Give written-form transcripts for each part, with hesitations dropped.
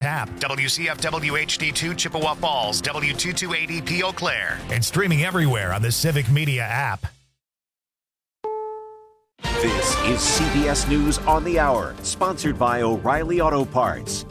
app, WCFW HD2 Chippewa Falls, W228EP Eau Claire, and streaming everywhere on the Civic Media app. This is CBS News on the Hour, sponsored by O'Reilly Auto Parts.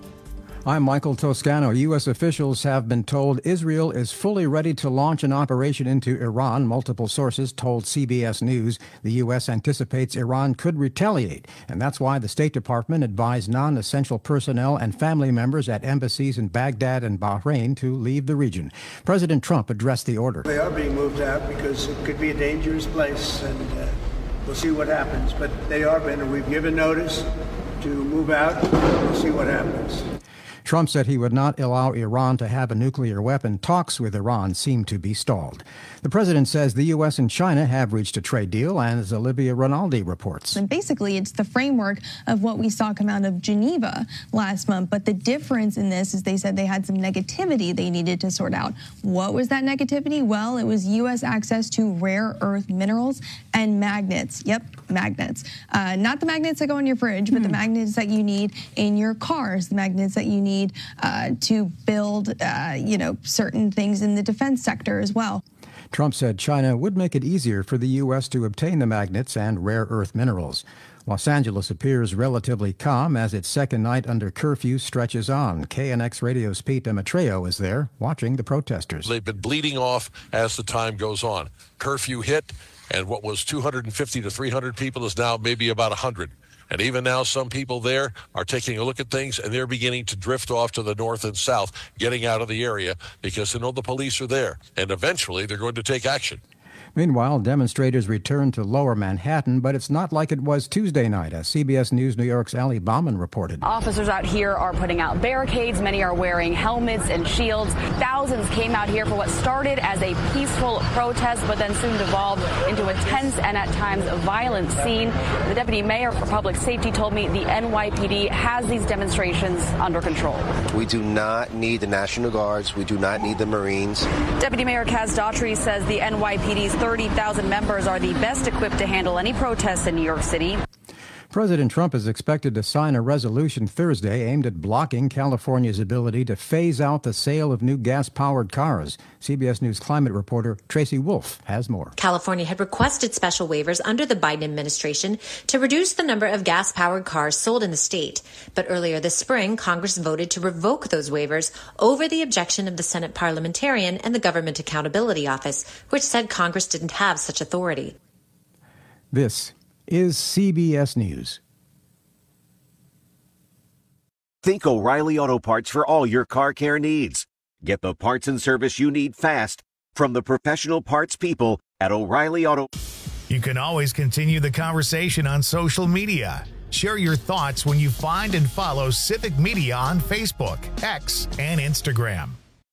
I'm Michael Toscano. U.S. officials have been told Israel is fully ready to launch an operation into Iran. Multiple sources told CBS News the U.S. anticipates Iran could retaliate, and that's why the State Department advised non-essential personnel and family members at embassies in Baghdad and Bahrain to leave the region. President Trump addressed the order. They are being moved out because it could be a dangerous place, and we'll see what happens. But they are being, and we've given notice to move out. We'll see what happens. Trump said he would not allow Iran to have a nuclear weapon. Talks with Iran seem to be stalled. The president says the U.S. and China have reached a trade deal, and as Olivia Rinaldi reports. And basically, it's the framework of what we saw come out of Geneva last month. But the difference in this is they said they had some negativity they needed to sort out. What was that negativity? Well, it was U.S. access to rare earth minerals and magnets. Yep, magnets. Not the magnets that go in your fridge, but the magnets that you need in your cars, the magnets that you need to build, certain things in the defense sector as well. Trump said China would make it easier for the U.S. to obtain the magnets and rare earth minerals. Los Angeles appears relatively calm as its second night under curfew stretches on. KNX Radio's Pete Demetreo is there watching the protesters. They've been bleeding off as the time goes on. Curfew hit, and what was 250 to 300 people is now maybe about 100. And even now, some people there are taking a look at things, and they're beginning to drift off to the north and south, getting out of the area because they know the police are there. And eventually, they're going to take action. Meanwhile, demonstrators return to Lower Manhattan, but it's not like it was Tuesday night, as CBS News New York's Ali Bauman reported. Officers out here are putting out barricades. Many are wearing helmets and shields. Thousands came out here for what started as a peaceful protest, but then soon devolved into a tense and at times violent scene. The deputy mayor for public safety told me the NYPD has these demonstrations under control. We do not need the National Guards. We do not need the Marines. Deputy Mayor Kaz Daughtry says the NYPD's 30,000 members are the best equipped to handle any protests in New York City. President Trump is expected to sign a resolution Thursday aimed at blocking California's ability to phase out the sale of new gas-powered cars. CBS News climate reporter Tracy Wolf has more. California had requested special waivers under the Biden administration to reduce the number of gas-powered cars sold in the state. But earlier this spring, Congress voted to revoke those waivers over the objection of the Senate parliamentarian and the Government Accountability Office, which said Congress didn't have such authority. This is CBS News. Think O'Reilly Auto Parts for all your car care needs. Get the parts and service you need fast from the professional parts people at O'Reilly Auto. You can always continue the conversation on social media. Share your thoughts when you find and follow Civic Media on Facebook, X, and Instagram.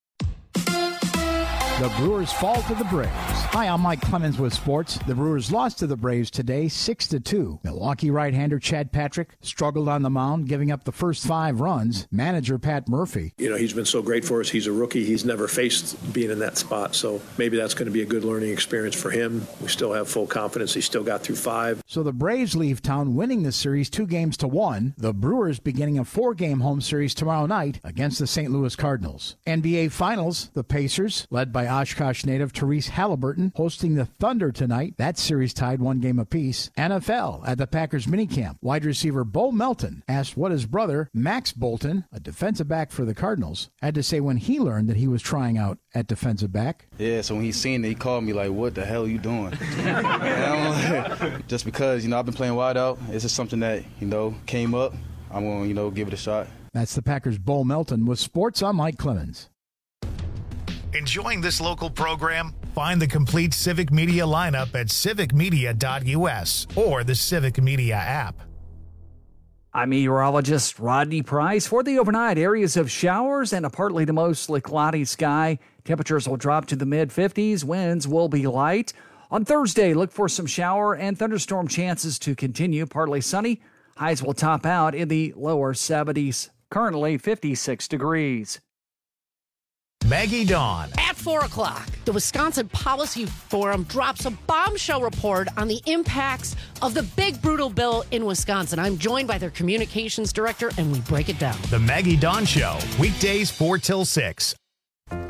The Brewers fall to the Braves. Hi, I'm Mike Clemens with sports. The Brewers lost to the Braves today, 6-2. Milwaukee right-hander Chad Patrick struggled on the mound, giving up the first 5 runs. Manager Pat Murphy. He's been so great for us. He's a rookie. He's never faced being in that spot, so maybe that's going to be a good learning experience for him. We still have full confidence. He still got through 5. So the Braves leave town winning the series 2-1. The Brewers beginning a 4-game home series tomorrow night against the St. Louis Cardinals. NBA Finals, the Pacers, led by Oshkosh native Therese Halliburton, hosting the Thunder tonight. That series tied 1 game apiece. NFL at the Packers minicamp. Wide receiver Bo Melton asked what his brother, Max Bolton, a defensive back for the Cardinals, had to say when he learned that he was trying out at defensive back. Yeah, so when he seen it, he called me like, what the hell are you doing? And I'm like, just because, I've been playing wide out. It's just something that, came up. I'm going to, give it a shot. That's the Packers' Bo Melton with sports. I'm Mike Clemens. Enjoying this local program? Find the complete Civic Media lineup at civicmedia.us or the Civic Media app. I'm meteorologist Rodney Price. For the overnight, areas of showers and a partly to mostly cloudy sky. Temperatures will drop to the mid-50s. Winds will be light. On Thursday, look for some shower and thunderstorm chances to continue. Partly sunny. Highs will top out in the lower 70s. Currently 56 degrees. Maggie Dawn. At 4 o'clock, the Wisconsin Policy Forum drops a bombshell report on the impacts of the big brutal bill in Wisconsin. I'm joined by their communications director, and we break it down. The Maggie Dawn Show, weekdays 4 till 6. Mommy,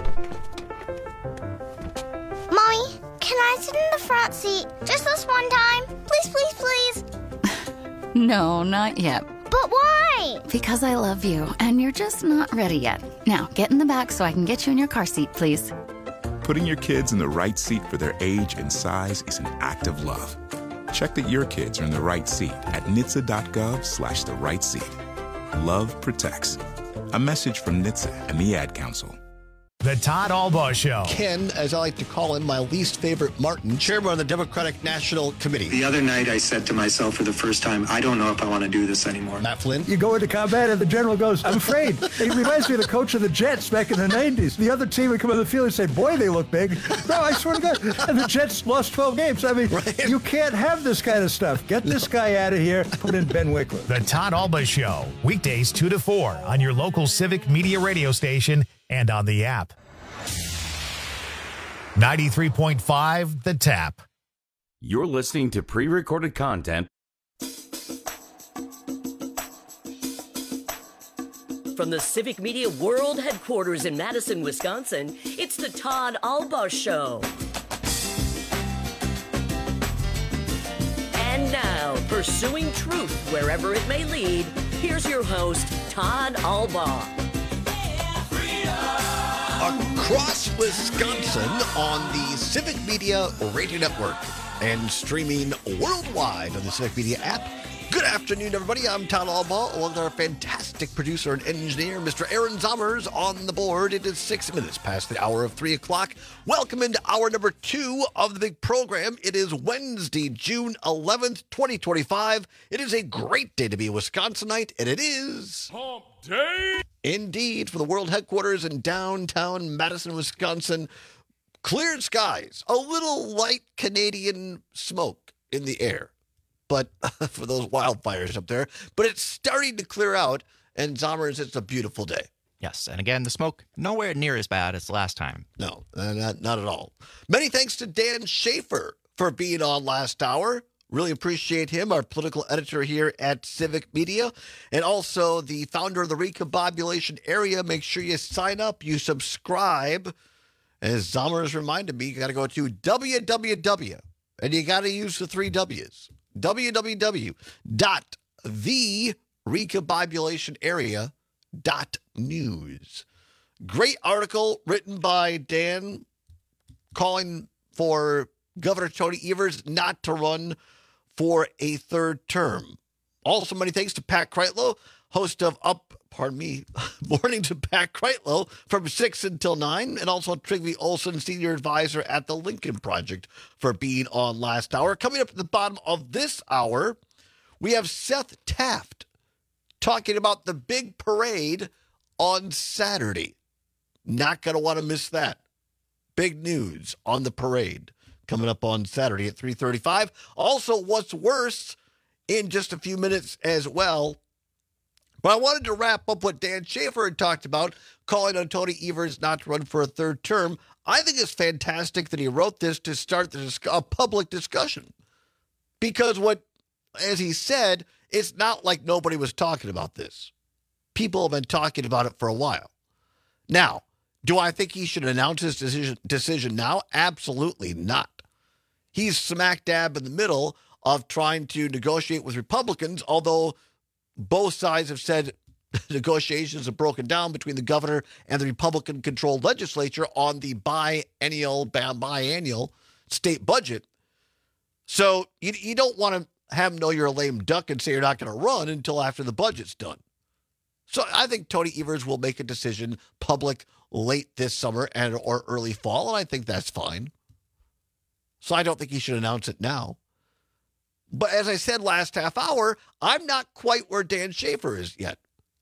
can I sit in the front seat just this one time? Please, please, please. No, not yet. But why? Because I love you, and you're just not ready yet. Now, get in the back so I can get you in your car seat, please. Putting your kids in the right seat for their age and size is an act of love. Check that your kids are in the right seat at NHTSA.gov/the right seat. Love protects. A message from NHTSA and the Ad Council. The Todd Albaugh Show. Ken, as I like to call him, my least favorite Martin, chairman of the Democratic National Committee. The other night I said to myself for the first time, I don't know if I want to do this anymore. Matt Flynn. You go into combat and the general goes, I'm afraid. It reminds me of the coach of the Jets back in the 90s. The other team would come on the field and say, boy, they look big. No, I swear to God. And the Jets lost 12 games. I mean, right. You can't have this kind of stuff. Get this guy out of here. Put in Ben Wickler. The Todd Albaugh Show, weekdays 2 to 4 on your local Civic Media radio station and on the app. 93.5 The Tap. You're listening to pre-recorded content from the Civic Media World Headquarters in Madison, Wisconsin. It's the Todd Albaugh Show. And now, pursuing truth wherever it may lead, here's your host, Todd Albaugh. Across Wisconsin on the Civic Media Radio Network and streaming worldwide on the Civic Media app. Good afternoon, everybody. I'm Todd Albaugh, along with our fantastic producer and engineer, Mr. Aaron Zommers, on the board. It is 6 minutes past the hour of 3 o'clock. Welcome into hour number 2 of the big program. It is Wednesday, June 11th, 2025. It is a great day to be a Wisconsinite, and it is Hump Day. Indeed, from the world headquarters in downtown Madison, Wisconsin. Cleared skies, a little light Canadian smoke in the air, but for those wildfires up there. But it's starting to clear out, and Zommers, it's a beautiful day. Yes, and again, the smoke nowhere near as bad as the last time. No, not at all. Many thanks to Dan Schaefer for being on last hour. Really appreciate him, our political editor here at Civic Media, and also the founder of the Recombobulation Area. Make sure you sign up, you subscribe. As Zommers reminded me, you got to go to www, and you got to use the 3 W's, www.therecombobulationarea.news. Great article written by Dan calling for Governor Tony Evers not to run for a third term. Also, many thanks to Pat Kreitlow, host of Morning to Pat Kreitlow from 6 until 9, and also Trygve Olsen, senior advisor at the Lincoln Project, for being on last hour. Coming up at the bottom of this hour, we have Seth Taft talking about the big parade on Saturday. Not going to want to miss that. Big news on the parade coming up on Saturday at 3:35. Also, what's worse in just a few minutes as well. But I wanted to wrap up what Dan Schaefer had talked about, calling on Tony Evers not to run for a third term. I think it's fantastic that he wrote this to start a public discussion. Because as he said, it's not like nobody was talking about this. People have been talking about it for a while. Now, do I think he should announce his decision now? Absolutely not. He's smack dab in the middle of trying to negotiate with Republicans, although both sides have said negotiations have broken down between the governor and the Republican-controlled legislature on the biennial state budget. So you don't want to have him know you're a lame duck and say you're not going to run until after the budget's done. So I think Tony Evers will make a decision public late this summer or early fall, and I think that's fine. So I don't think he should announce it now. But as I said last half hour, I'm not quite where Dan Schaefer is yet.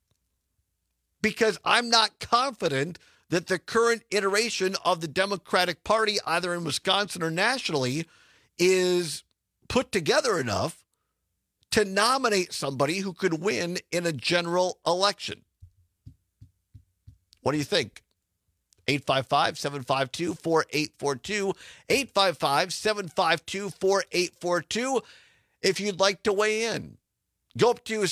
Because I'm not confident that the current iteration of the Democratic Party, either in Wisconsin or nationally, is put together enough to nominate somebody who could win in a general election. What do you think? 855-752-4842. 855-752-4842. If you'd like to weigh in, go up to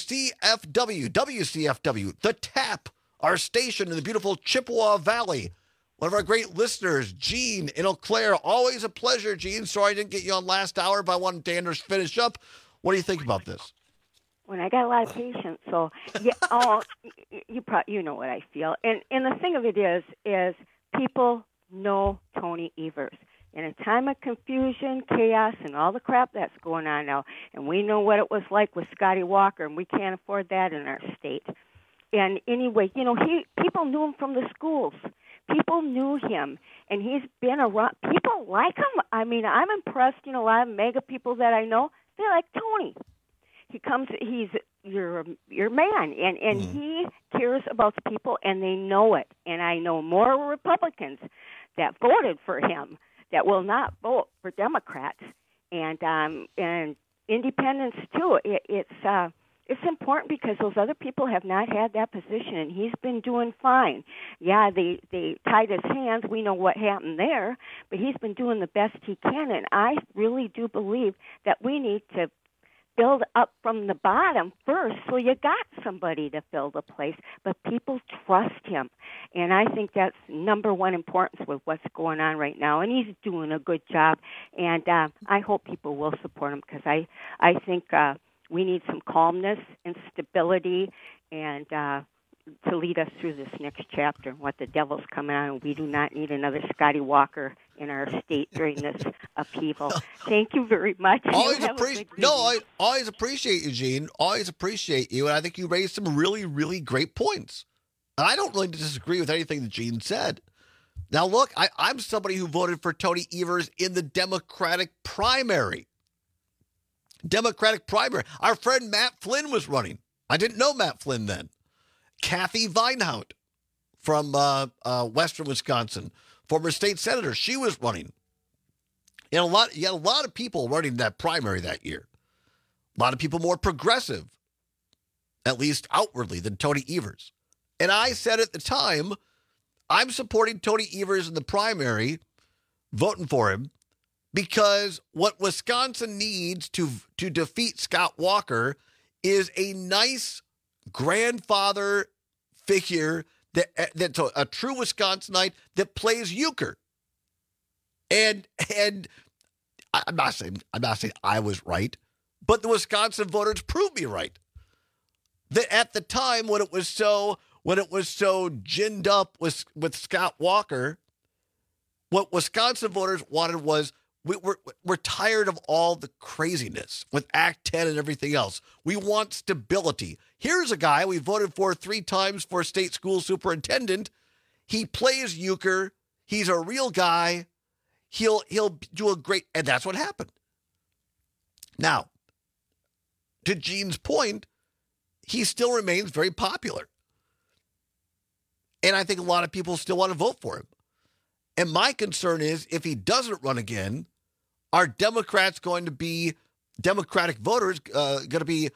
WCFW, The Tap, our station in the beautiful Chippewa Valley. One of our great listeners, Gene in Eau Claire. Always a pleasure, Gene. Sorry I didn't get you on last hour, but I wanted to finish up. What do you think about this? When I got a lot of patience, so yeah, you know what I feel. And the thing of it is people know Tony Evers. In a time of confusion, chaos, and all the crap that's going on now, and we know what it was like with Scotty Walker, and we can't afford that in our state. And anyway, people knew him from the schools. People knew him, and he's been around. People like him. I mean, I'm impressed. A lot of mega people that I know, they like Tony. He's your man, and he cares about the people, and they know it. And I know more Republicans that voted for him that will not vote for Democrats, and independents too. It's important because those other people have not had that position, and he's been doing fine. Yeah, they tied his hands. We know what happened there, but he's been doing the best he can, and I really do believe that we need to build up from the bottom first, so you got somebody to fill the place, but people trust him, and I think that's number one importance with what's going on right now, and he's doing a good job, and I hope people will support him because I think we need some calmness and stability and to lead us through this next chapter, what the devil's coming on. We do not need another Scotty Walker in our state during this upheaval. Thank you very much. I always appreciate you, Gene. Always appreciate you, and I think you raised some really, really great points. And I don't really disagree with anything that Gene said. Now, look, I'm somebody who voted for Tony Evers in the Democratic primary. Our friend Matt Flynn was running. I didn't know Matt Flynn then. Kathy Vinehout from Western Wisconsin, former state senator, she was running. You had a lot of people running that primary that year. A lot of people more progressive, at least outwardly, than Tony Evers. And I said at the time, I'm supporting Tony Evers in the primary, voting for him, because what Wisconsin needs to defeat Scott Walker is a nice grandfather figure that's a true Wisconsinite that plays euchre. And I'm not saying I was right, but the Wisconsin voters proved me right. That at the time when it was so ginned up with Scott Walker, what Wisconsin voters wanted was, we're tired of all the craziness with Act 10 and everything else. We want stability. Here's a guy we voted for 3 times for state school superintendent. He plays euchre. He's a real guy. He'll do a great, and that's what happened. Now, to Gene's point, he still remains very popular. And I think a lot of people still want to vote for him. And my concern is, if he doesn't run again, are Democratic voters going to be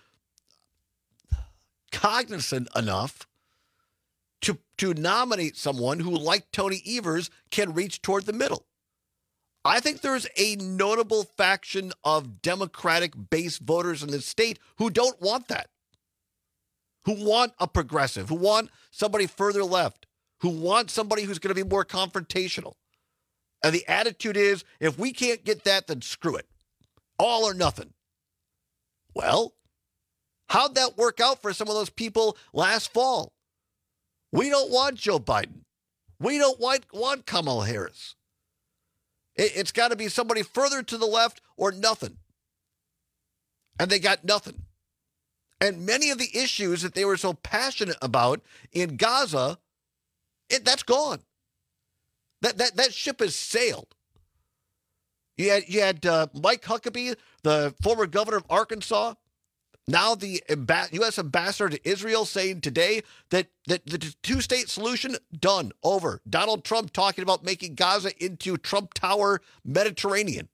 cognizant enough to nominate someone who, like Tony Evers, can reach toward the middle? I think there's a notable faction of Democratic-based voters in the state who don't want that, who want a progressive, who want somebody further left, who want somebody who's going to be more confrontational. And the attitude is, if we can't get that, then screw it. All or nothing. Well, how'd that work out for some of those people last fall? We don't want Joe Biden. We don't want Kamala Harris. It's got to be somebody further to the left or nothing. And they got nothing. And many of the issues that they were so passionate about in Gaza, that's gone. That ship has sailed. You had Mike Huckabee, the former governor of Arkansas, now the U.S. ambassador to Israel, saying today that the two-state solution, done, over. Donald Trump talking about making Gaza into Trump Tower Mediterranean.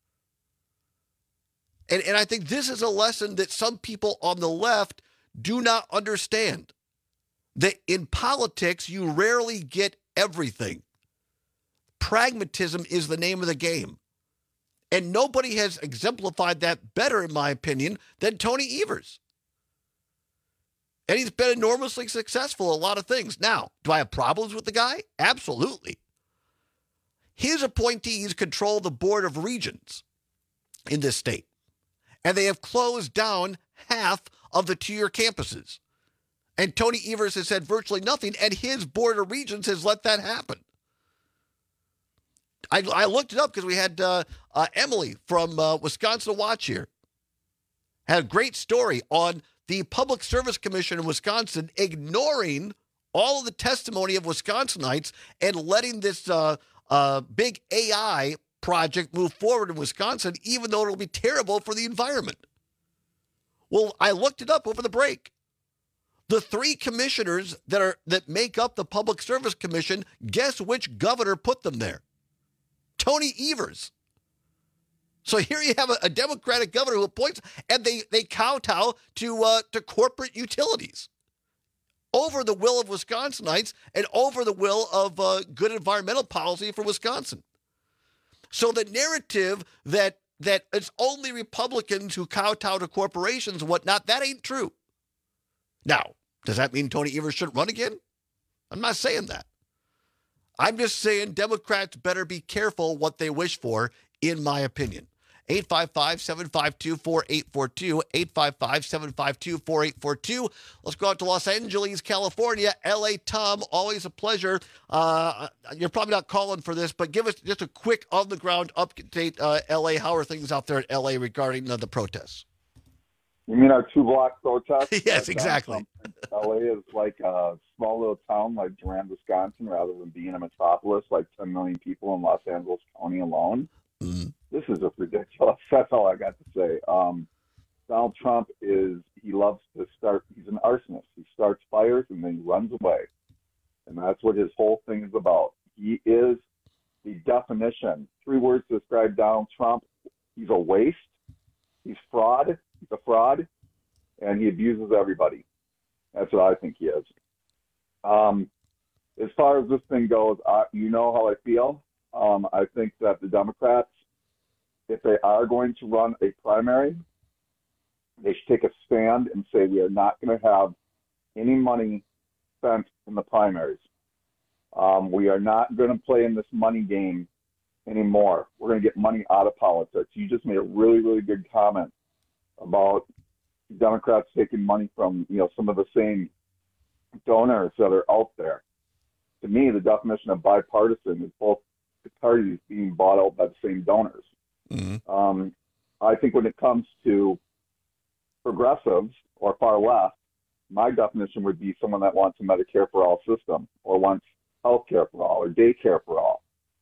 And I think this is a lesson that some people on the left do not understand. That in politics, you rarely get everything. Pragmatism is the name of the game. And nobody has exemplified that better, in my opinion, than Tony Evers. And he's been enormously successful at a lot of things. Now, do I have problems with the guy? Absolutely. His appointees control the Board of Regents in this state. And they have closed down half of the two-year campuses. And Tony Evers has said virtually nothing, and his Board of Regents has let that happen. I looked it up because we had Emily from Wisconsin Watch here. Had a great story on the Public Service Commission in Wisconsin ignoring all of the testimony of Wisconsinites and letting this big AI project move forward in Wisconsin, even though it'll be terrible for the environment. Well, I looked it up over the break. The three commissioners that make up the Public Service Commission, guess which governor put them there? Tony Evers. So here you have a Democratic governor who appoints, and they kowtow to corporate utilities over the will of Wisconsinites and over the will of good environmental policy for Wisconsin. So the narrative that it's only Republicans who kowtow to corporations and whatnot, that ain't true. Now, does that mean Tony Evers shouldn't run again? I'm not saying that. I'm just saying Democrats better be careful what they wish for, in my opinion. 855-752-4842, 855-752-4842. Let's go out to Los Angeles, California. L.A. Tom, always a pleasure. You're probably not calling for this, but give us just a quick on-the-ground update. L.A., how are things out there at L.A. regarding the protests? You mean our two-block protest? Yes, exactly. LA is like a small little town like Durand, Wisconsin, rather than being a metropolis like 10 million people in Los Angeles County alone. Mm-hmm. This is just ridiculous. That's all I got to say. Donald Trump he loves to start, he's an arsonist. He starts fires and then he runs away. And that's what his whole thing is about. He is the definition. 3 words to describe Donald Trump. He's a waste. He's fraud. He's a fraud, and he abuses everybody. That's what I think he is. As far as this thing goes, you know how I feel. I think that the Democrats, if they are going to run a primary, they should take a stand and say we are not going to have any money spent in the primaries. We are not going to play in this money game anymore. We're going to get money out of politics. You just made a really, really good comment about Democrats taking money from, some of the same donors that are out there. To me, the definition of bipartisan is both the parties being bought out by the same donors. Mm-hmm. I think when it comes to progressives or far left, my definition would be someone that wants a Medicare for all system or wants health care for all or daycare for all.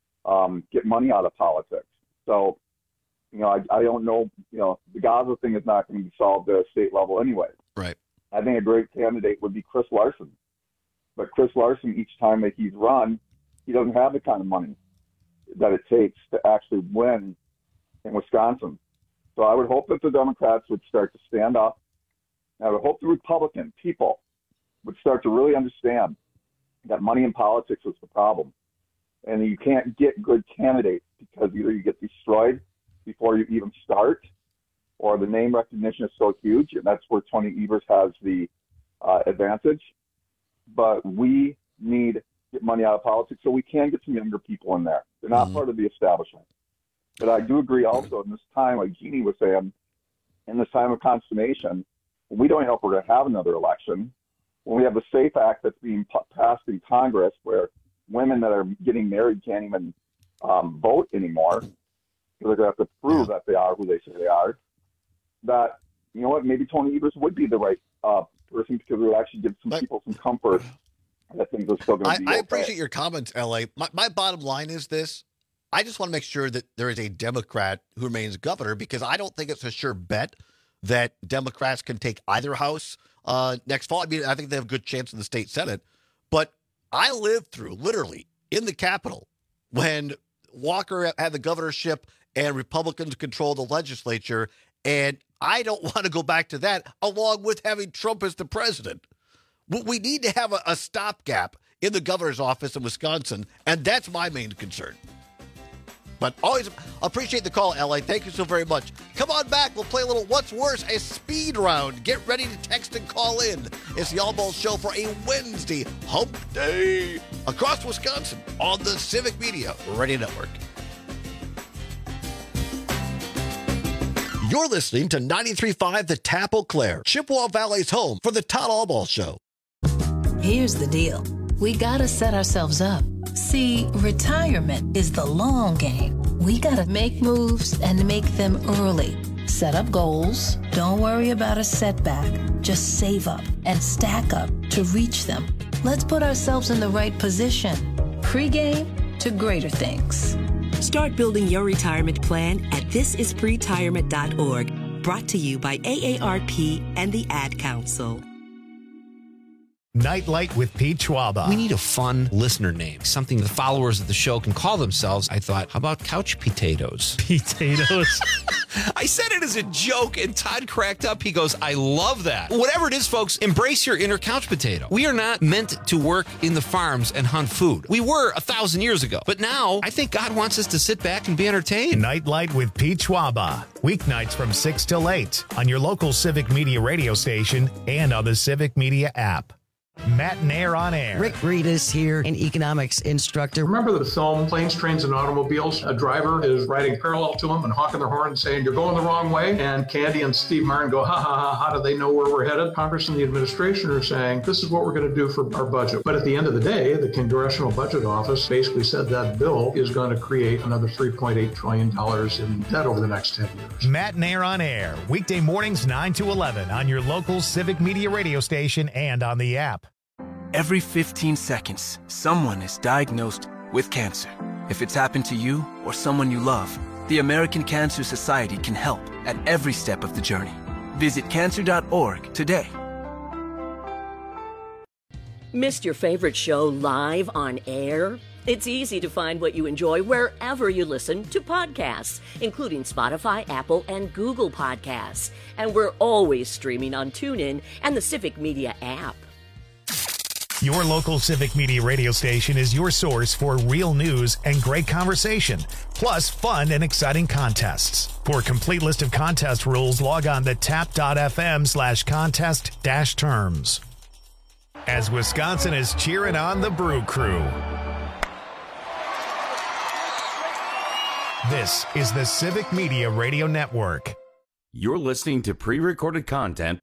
Get money out of politics. So, I don't know, the Gaza thing is not going to be solved at a state level anyway. Right. I think a great candidate would be Chris Larson. But Chris Larson, each time that he's run, he doesn't have the kind of money that it takes to actually win in Wisconsin. So I would hope that the Democrats would start to stand up. I would hope the Republican people would start to really understand that money in politics is the problem. And you can't get good candidates because either you get destroyed before you even start, or the name recognition is so huge, and that's where Tony Evers has the advantage. But we need to get money out of politics so we can get some younger people in there. They're not part of the establishment. But I do agree also in this time, like Jeannie was saying, in this time of consternation, we don't know if we're going to have another election. When we have the SAFE Act that's being passed in Congress where women that are getting married can't even vote anymore, they're going to have to prove that they are who they say they are, that, maybe Tony Evers would be the right person because it would actually give some people some comfort that things are still going to be okay. I appreciate your comments, L.A. My bottom line is this. I just want to make sure that there is a Democrat who remains governor because I don't think it's a sure bet that Democrats can take either house next fall. I mean, I think they have a good chance in the state Senate. But I lived through, literally, in the Capitol when Walker had the governorship and Republicans controlled the legislature, and I don't want to go back to that, along with having Trump as the president. We need to have a stopgap in the governor's office in Wisconsin, and that's my main concern. But always appreciate the call, L.A. Thank you so very much. Come on back. We'll play a little What's Worse, a speed round. Get ready to text and call in. It's the All Balls Show for a Wednesday hump day across Wisconsin on the Civic Media Radio Network. You're listening to 93.5 The Tap Eau Claire, Chippewa Valley's home for the Todd All Balls Show. Here's the deal. We gotta set ourselves up. See, retirement is the long game. We gotta make moves and make them early. Set up goals. Don't worry about a setback. Just save up and stack up to reach them. Let's put ourselves in the right position. Pre-game to greater things. Start building your retirement plan at thisispretirement.org. Brought to you by AARP and the Ad Council. Nightlight with Pete Schwaba. We need a fun listener name, something the followers of the show can call themselves. I thought, how about couch potatoes? Potatoes? I said it as a joke, and Todd cracked up. He goes, I love that. Whatever it is, folks, embrace your inner couch potato. We are not meant to work in the farms and hunt food. We were 1,000 years ago. But now, I think God wants us to sit back and be entertained. Nightlight with Pete Schwaba. Weeknights from 6 till 8 on your local Civic Media radio station and on the Civic Media app. Matt Nair on air. Rick Breedis here, an economics instructor. Remember the film Planes, Trains, and Automobiles? A driver is riding parallel to him and honking their horn and saying, you're going the wrong way. And Candy and Steve Martin go, ha, ha, ha, how do they know where we're headed? Congress and the administration are saying, this is what we're going to do for our budget. But at the end of the day, the Congressional Budget Office basically said that bill is going to create another $3.8 trillion in debt over the next 10 years. Matt Nair on air. Weekday mornings 9 to 11 on your local Civic Media radio station and on the app. Every 15 seconds, someone is diagnosed with cancer. If it's happened to you or someone you love, the American Cancer Society can help at every step of the journey. Visit cancer.org today. Missed your favorite show live on air? It's easy to find what you enjoy wherever you listen to podcasts, including Spotify, Apple, and Google Podcasts. And we're always streaming on TuneIn and the Civic Media app. Your local Civic Media radio station is your source for real news and great conversation, plus fun and exciting contests. For a complete list of contest rules, log on to tap.fm/contest-terms. As Wisconsin is cheering on the Brew Crew. This is the Civic Media Radio Network. You're listening to pre-recorded content.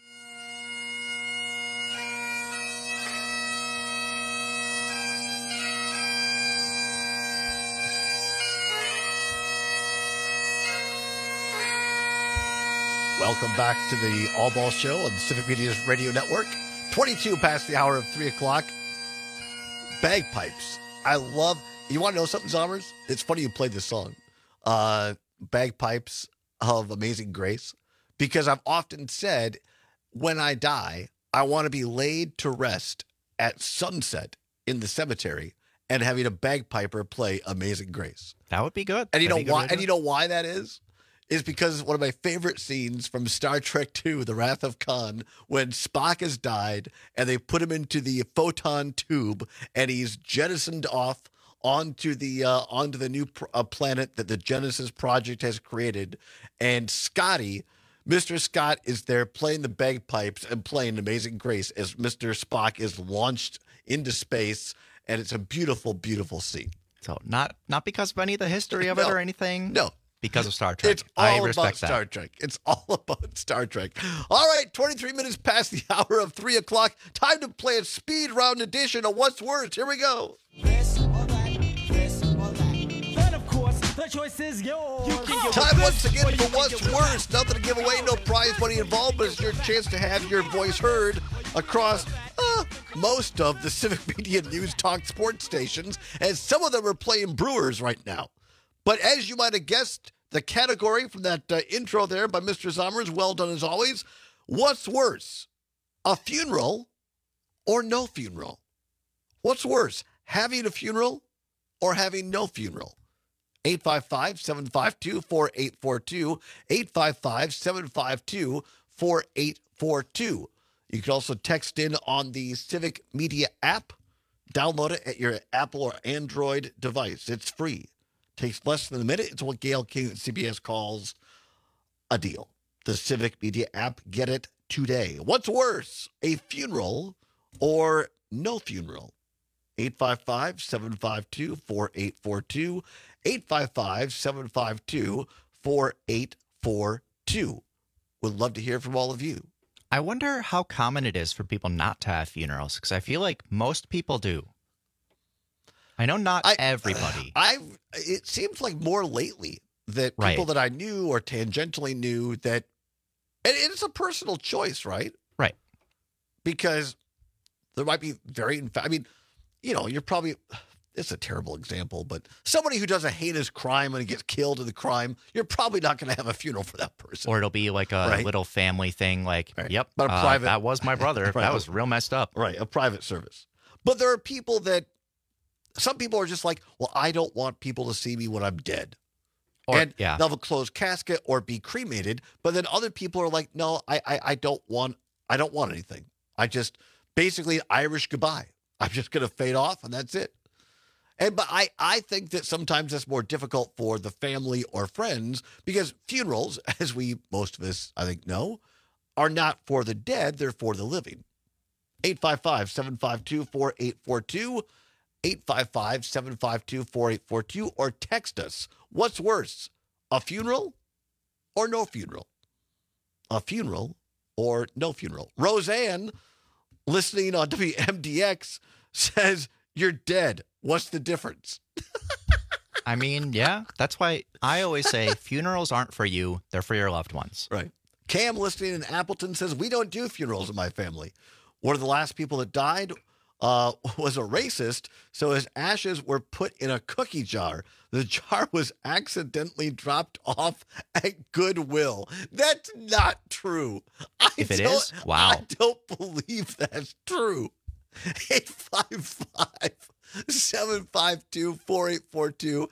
Welcome back to the All Ball Show on the Civic Media's Radio Network. 22 past the hour of 3 o'clock. Bagpipes. I love... You want to know something, Zommers? It's funny you played this song. Bagpipes of Amazing Grace. Because I've often said, when I die, I want to be laid to rest at sunset in the cemetery and having a bagpiper play Amazing Grace. That would be good. And you know why? And you know why that is? Is because one of my favorite scenes from Star Trek II, The Wrath of Khan, when Spock has died and they put him into the photon tube and he's jettisoned off onto the new planet that the Genesis Project has created. And Scotty, Mr. Scott, is there playing the bagpipes and playing Amazing Grace as Mr. Spock is launched into space. And it's a beautiful, beautiful scene. So not because of any of the history of it or anything? No. Because of Star Trek. It's all about Star Trek. It's all about Star Trek. All right, 23 minutes past the hour of 3 o'clock. Time to play a speed round edition of What's Worse. Here we go. The choice is yours. Time once again for What's Worse. Nothing to give away, no prize money involved, but it's your chance to have your voice heard across most of the Civic Media News Talk sports stations, as some of them are playing Brewers right now. But as you might have guessed, the category from that intro there by Mr. Zommers, well done as always. What's worse, a funeral or no funeral? What's worse, having a funeral or having no funeral? 855-752-4842, 855-752-4842. You can also text in on the Civic Media app, Download it at your Apple or Android device. It's free. Takes less than a minute. It's what Gail King at CBS calls a deal. The Civic Media app. Get it today. What's worse, a funeral or no funeral? 855-752-4842. 855-752-4842. Would love to hear from all of you. I wonder how common it is for people not to have funerals, because I feel like most people do. I know not everybody. It seems like more lately that people that I knew or tangentially knew that, and it's a personal choice, right? Right. Because there might be you're probably, it's a terrible example, but somebody who does a heinous crime and gets killed in the crime, you're probably not going to have a funeral for that person. Or it'll be like a little family thing, like, yep, but a private, that was my brother. That was real messed up. Right, a private service. But there are people that, some people are just like, well, I don't want people to see me when I'm dead. They'll have a closed casket or be cremated. But then other people are like, no, I don't want anything. I just, basically Irish goodbye. I'm just going to fade off and that's it. But I think that sometimes that's more difficult for the family or friends because funerals, as most of us, I think, know, are not for the dead. They're for the living. 855-752-4842. 855-752-4842 or text us. What's worse, a funeral or no funeral? A funeral or no funeral? Roseanne, listening on WMDX, says, you're dead. What's the difference? I mean, yeah, that's why I always say funerals aren't for you. They're for your loved ones. Right. Cam, listening in Appleton, says, we don't do funerals in my family. One of the last people that died was a racist, so his ashes were put in a cookie jar. The jar was accidentally dropped off at Goodwill. That's not true. If it is, wow. I don't believe that's true. 855-752-4842.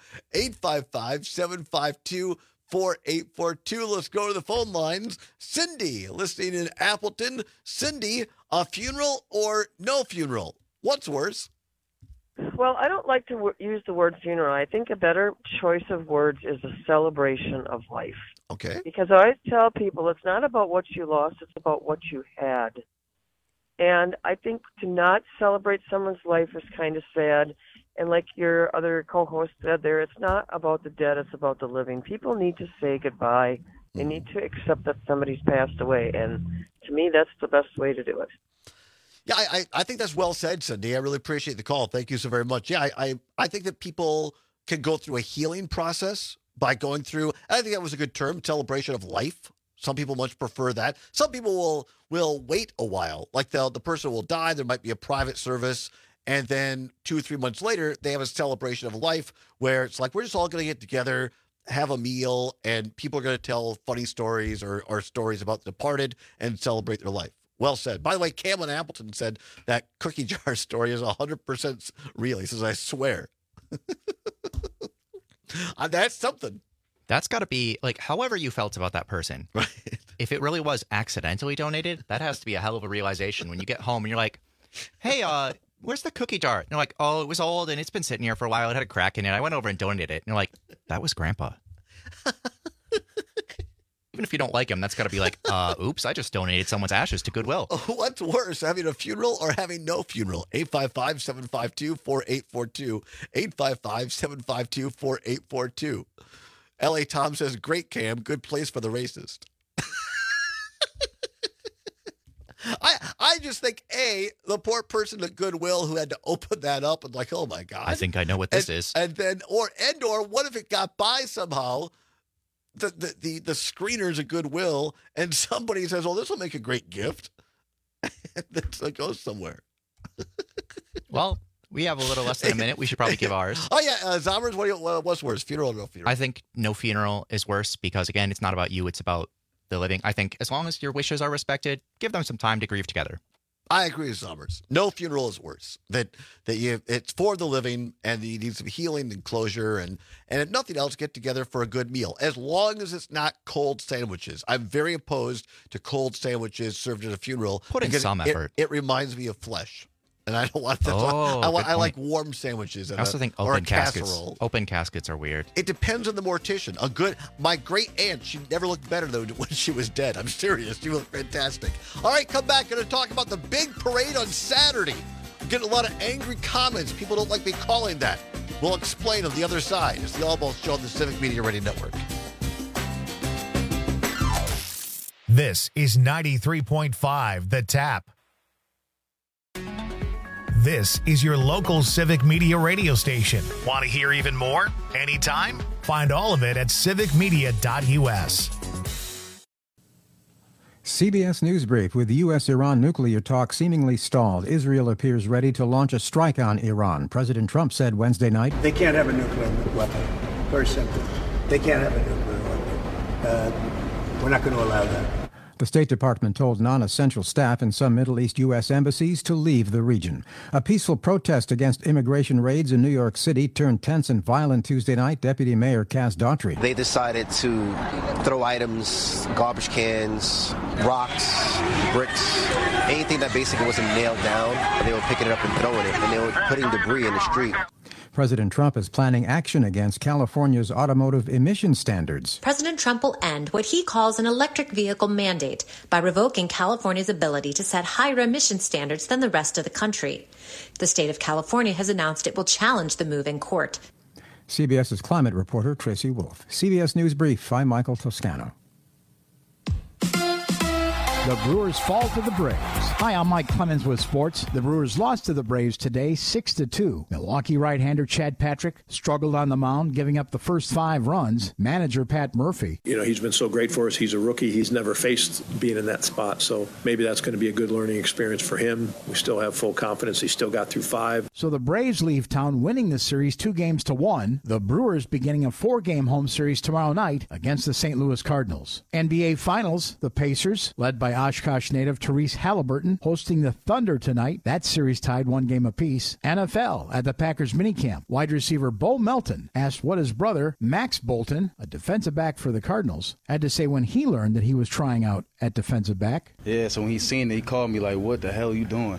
855-752-4842. Let's go to the phone lines. Cindy, listening in Appleton. Cindy, a funeral or no funeral? What's worse? Well, I don't like to use the word funeral. I think a better choice of words is a celebration of life. Okay. Because I always tell people it's not about what you lost, it's about what you had. And I think to not celebrate someone's life is kind of sad. And like your other co-host said there, it's not about the dead, it's about the living. People need to say goodbye. They need to accept that somebody's passed away. And to me, that's the best way to do it. Yeah, I think that's well said, Cindy. I really appreciate the call. Thank you so very much. Yeah, I think that people can go through a healing process by going through, I think that was a good term, celebration of life. Some people much prefer that. Some people will wait a while. Like the person will die, there might be a private service, and then 2 or 3 months later, they have a celebration of life where it's like, we're just all going to get together, have a meal, and people are going to tell funny stories or stories about the departed and celebrate their life. Well said. By the way, Cameron Appleton said that cookie jar story is 100% real. He says, I swear. That's something. That's got to be, like, however you felt about that person. Right. If it really was accidentally donated, that has to be a hell of a realization when you get home and you're like, hey, where's the cookie jar? And you're like, oh, it was old and it's been sitting here for a while. It had a crack in it. I went over and donated it. And you're like, that was Grandpa. Even if you don't like him, that's got to be like, oops, I just donated someone's ashes to Goodwill. What's worse, having a funeral or having no funeral? 855-752-4842. 855-752-4842. L.A. Tom says, great, Cam. Good place for the racist. I just think, the poor person at Goodwill who had to open that up and like, oh, my God. I think I know what this is. And then, or what if it got by somehow? The screeners at Goodwill, and somebody says, "Oh, this will make a great gift," and then it goes somewhere. Well, we have a little less than a minute. We should probably give ours. Oh yeah, Zommers, what's worse, funeral or no funeral? I think no funeral is worse because again, it's not about you; it's about the living. I think as long as your wishes are respected, give them some time to grieve together. I agree with Zommers. No funeral is worse. It's for the living, and you need some healing and closure, and if nothing else, get together for a good meal. As long as it's not cold sandwiches. I'm very opposed to cold sandwiches served at a funeral. Put in some effort. It reminds me of flesh. And I don't want that. I like warm sandwiches. I also think open caskets. Open caskets are weird. It depends on the mortician. My great aunt, she never looked better than when she was dead. I'm serious. She looked fantastic. All right, come back. Going to talk about the big parade on Saturday. I'm getting a lot of angry comments. People don't like me calling that. We'll explain on the other side. It's the Almost Show on the Civic Media Radio Network. This is 93.5 The Tap. This is your local Civic Media radio station. Want to hear even more? Anytime? Find all of it at civicmedia.us. CBS News Brief. With U.S.-Iran nuclear talks seemingly stalled, Israel appears ready to launch a strike on Iran. President Trump said Wednesday night, "They can't have a nuclear weapon. Very simple. They can't have a nuclear weapon. We're not going to allow that." The State Department told non-essential staff in some Middle East U.S. embassies to leave the region. A peaceful protest against immigration raids in New York City turned tense and violent Tuesday night. Deputy Mayor Cass Daughtry. They decided to throw items, garbage cans, rocks, bricks, anything that basically wasn't nailed down. They were picking it up and throwing it, and they were putting debris in the street. President Trump is planning action against California's automotive emission standards. President Trump will end what he calls an electric vehicle mandate by revoking California's ability to set higher emission standards than the rest of the country. The state of California has announced it will challenge the move in court. CBS's climate reporter Tracy Wolf. CBS News Brief. I'm Michael Toscano. The Brewers fall to the Braves. Hi, I'm Mike Clemens with sports. The Brewers lost to the Braves today, 6-2. Milwaukee right-hander Chad Patrick struggled on the mound, giving up the first 5 runs. Manager Pat Murphy. He's been so great for us. He's a rookie. He's never faced being in that spot, so maybe that's going to be a good learning experience for him. We still have full confidence. He still got through 5. So the Braves leave town winning the series 2-1. The Brewers beginning a 4-game home series tomorrow night against the St. Louis Cardinals. NBA Finals, the Pacers, led by Oshkosh native Therese Halliburton, hosting the Thunder tonight. That series tied 1 game apiece. NFL at the Packers minicamp. Wide receiver Bo Melton asked what his brother, Max Bolton, a defensive back for the Cardinals, had to say when he learned that he was trying out at defensive back. Yeah, so when he seen it, he called me like, "What the hell are you doing?"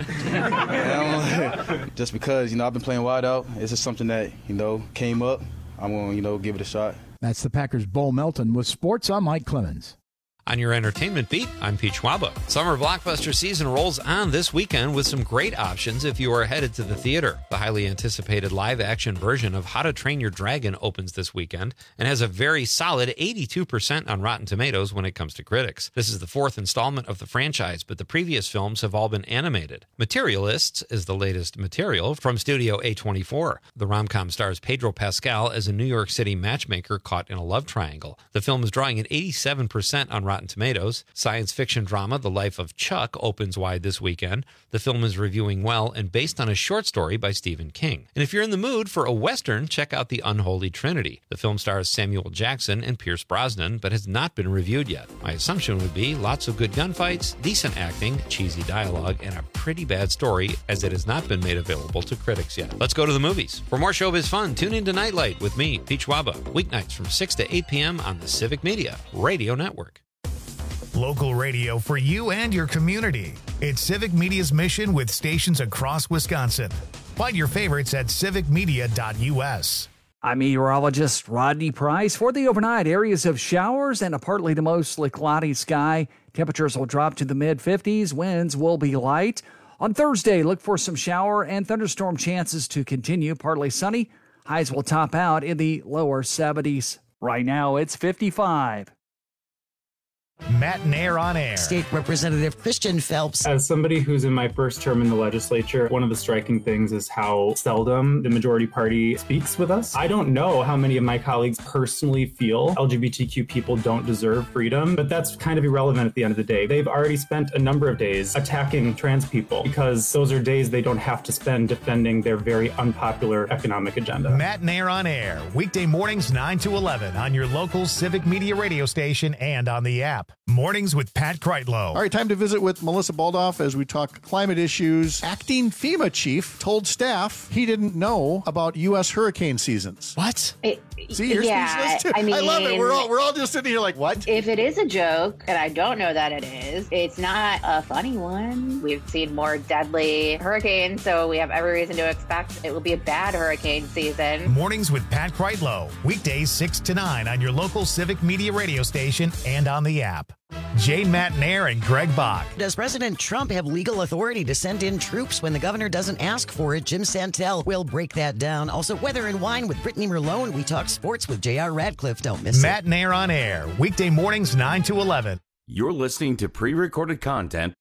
Just because, I've been playing wide out. This is something that, came up. I'm going to, give it a shot. That's the Packers' Bo Melton. With sports, I'm Mike Clemens. On your entertainment beat, I'm Pete Schwaba. Summer blockbuster season rolls on this weekend with some great options if you are headed to the theater. The highly anticipated live-action version of How to Train Your Dragon opens this weekend and has a very solid 82% on Rotten Tomatoes when it comes to critics. This is the 4th installment of the franchise, but the previous films have all been animated. Materialists is the latest material from Studio A24. The rom-com stars Pedro Pascal as a New York City matchmaker caught in a love triangle. The film is drawing an 87% on Rotten Tomatoes. Science fiction drama The Life of Chuck opens wide this weekend. The film is reviewing well and based on a short story by Stephen King. And if you're in the mood for a Western, check out The Unholy Trinity. The film stars Samuel Jackson and Pierce Brosnan, but has not been reviewed yet. My assumption would be lots of good gunfights, decent acting, cheesy dialogue, and a pretty bad story, as it has not been made available to critics yet. Let's go to the movies. For more showbiz fun, tune in to Nightlight with me, Pete Schwaba, weeknights from 6 to 8 p.m. on the Civic Media Radio Network. Local radio for you and your community. It's Civic Media's mission with stations across Wisconsin. Find your favorites at civicmedia.us. I'm meteorologist Rodney Price. For the overnight, areas of showers and a partly to mostly cloudy sky. Temperatures will drop to the mid-50s. Winds will be light. On Thursday, look for some shower and thunderstorm chances to continue. Partly sunny. Highs will top out in the lower 70s. Right now, it's 55. Matt Nair on air. State Representative Christian Phelps. As somebody who's in my first term in the legislature, one of the striking things is how seldom the majority party speaks with us. I don't know how many of my colleagues personally feel LGBTQ people don't deserve freedom, but that's kind of irrelevant at the end of the day. They've already spent a number of days attacking trans people because those are days they don't have to spend defending their very unpopular economic agenda. Matt Nair on air, weekday mornings 9 to 11 on your local Civic Media radio station and on the app. Mornings with Pat Kreitlow. All right, time to visit with Melissa Baldoff as we talk climate issues. Acting FEMA chief told staff he didn't know about U.S. hurricane seasons. What? See, you're speechless too. I love it. We're all just sitting here like, what? If it is a joke, and I don't know that it is, it's not a funny one. We've seen more deadly hurricanes, so we have every reason to expect it will be a bad hurricane season. Mornings with Pat Kreitlow. Weekdays 6 to 9 on your local Civic Media radio station and on the app. Jane Matnair and Greg Bach. Does President Trump have legal authority to send in troops when the governor doesn't ask for it? Jim Santel will break that down. Also, Weather and Wine with Brittany Merlone. We talk sports with J.R. Radcliffe. Don't miss it. Matnair on air. Weekday mornings 9 to 11. You're listening to pre-recorded content.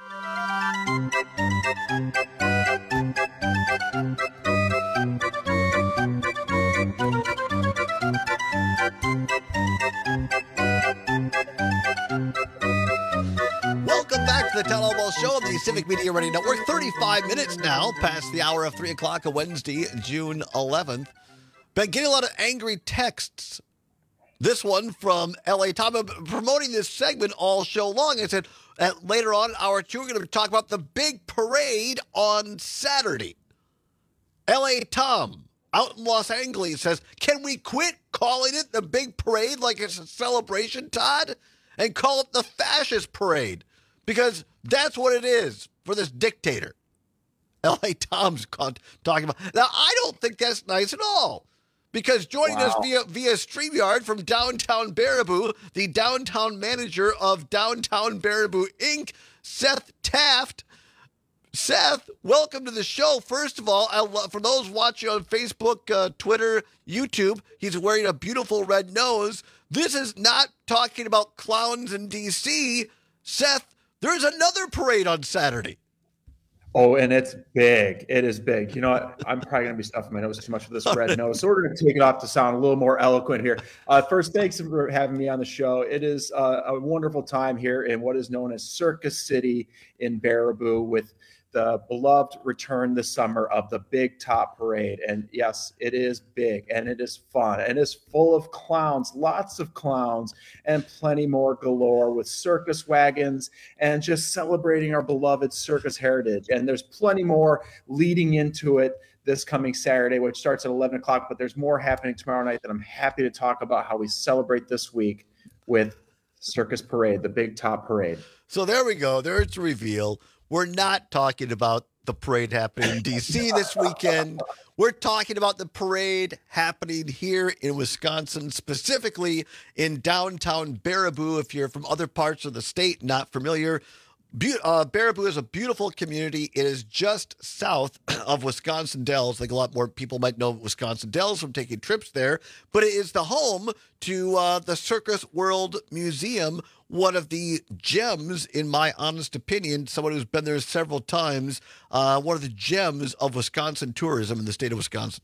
Welcome back to the Town Hall Ball Show on the Civic Media Radio Network. 35 minutes now past the hour of 3 o'clock on Wednesday, June 11th. Been getting a lot of angry texts. This one from L.A. Tom. I'm promoting this segment all show long. I said later on in hour 2, we're going to talk about the big parade on Saturday. L.A. Tom out in Los Angeles says, can we quit calling it the big parade like it's a celebration, Todd, and call it the fascist parade? Because that's what it is for this dictator. L.A. Tom's talking about. Now, I don't think that's nice at all. Because joining us via StreamYard from downtown Baraboo, the downtown manager of Downtown Baraboo, Inc., Seth Taft. Seth, welcome to the show. First of all, for those watching on Facebook, Twitter, YouTube, he's wearing a beautiful red nose. This is not talking about clowns in D.C. Seth, there's another parade on Saturday. Oh, and it's big. It is big. You know what? I'm probably going to be stuffing my nose too much with this red nose. So we're going to take it off to sound a little more eloquent here. First, thanks for having me on the show. It is a wonderful time here in what is known as Circus City in Baraboo with the beloved return this summer of the Big Top Parade. And yes, it is big and it is fun and it's full of clowns, lots of clowns and plenty more galore with circus wagons and just celebrating our beloved circus heritage. And there's plenty more leading into it this coming Saturday, which starts at 11 o'clock, but there's more happening tomorrow night that I'm happy to talk about how we celebrate this week with Circus Parade, the Big Top Parade. So there we go. There's the reveal. We're not talking about the parade happening in D.C. this weekend. We're talking about the parade happening here in Wisconsin, specifically in downtown Baraboo. If you're from other parts of the state, not familiar, Baraboo is a beautiful community. It is just south of Wisconsin Dells. Like a lot more people might know Wisconsin Dells from taking trips there, but it is the home to the Circus World Museum, one of the gems, in my honest opinion, someone who's been there several times, one of the gems of Wisconsin tourism in the state of Wisconsin.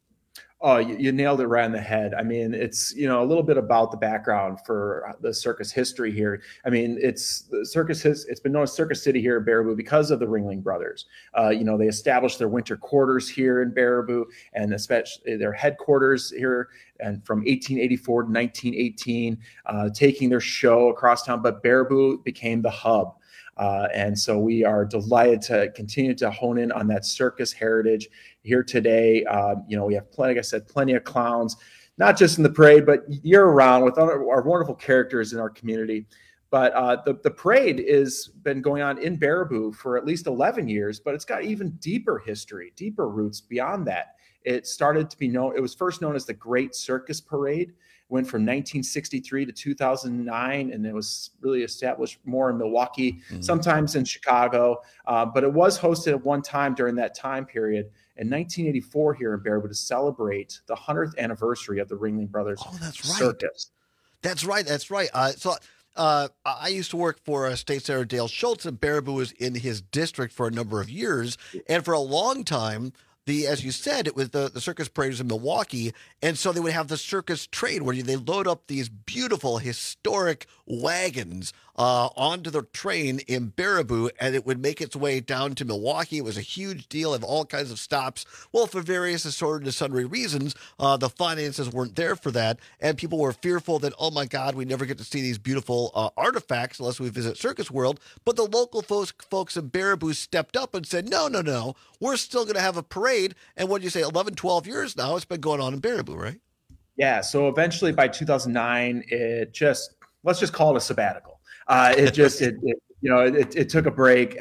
Oh, you nailed it right on the head. I mean, it's, a little bit about the background for the circus history here. I mean, it's been known as Circus City here in Baraboo because of the Ringling Brothers. They established their winter quarters here in Baraboo and especially their headquarters here and from 1884 to 1918, taking their show across town. But Baraboo became the hub. And so we are delighted to continue to hone in on that circus heritage here today. We have plenty of clowns, not just in the parade, but year round with our wonderful characters in our community. But the parade has been going on in Baraboo for at least 11 years, but it's got even deeper history, deeper roots beyond that. It started to be known, it was first known as the Great Circus Parade. Went from 1963 to 2009, and it was really established more in Milwaukee, sometimes in Chicago. But it was hosted at one time during that time period in 1984 here in Baraboo to celebrate the 100th anniversary of the Ringling Brothers Circus. That's right. I used to work for State Senator Dale Schultz, and Baraboo was in his district for a number of years. And for a long time, as you said, it was the circus parade was in Milwaukee, and so they would have the circus train where they load up these beautiful historic wagons onto the train in Baraboo, and it would make its way down to Milwaukee. It was a huge deal of all kinds of stops. Well, for various assorted and sundry reasons, the finances weren't there for that, and people were fearful that, oh my God, we never get to see these beautiful artifacts unless we visit Circus World. But the local folks in Baraboo stepped up and said, no, we're still going to have a parade. And what do you say, 11, 12 years now, it's been going on in Baraboo, right? Yeah, so eventually by 2009, let's just call it a sabbatical. It took a break.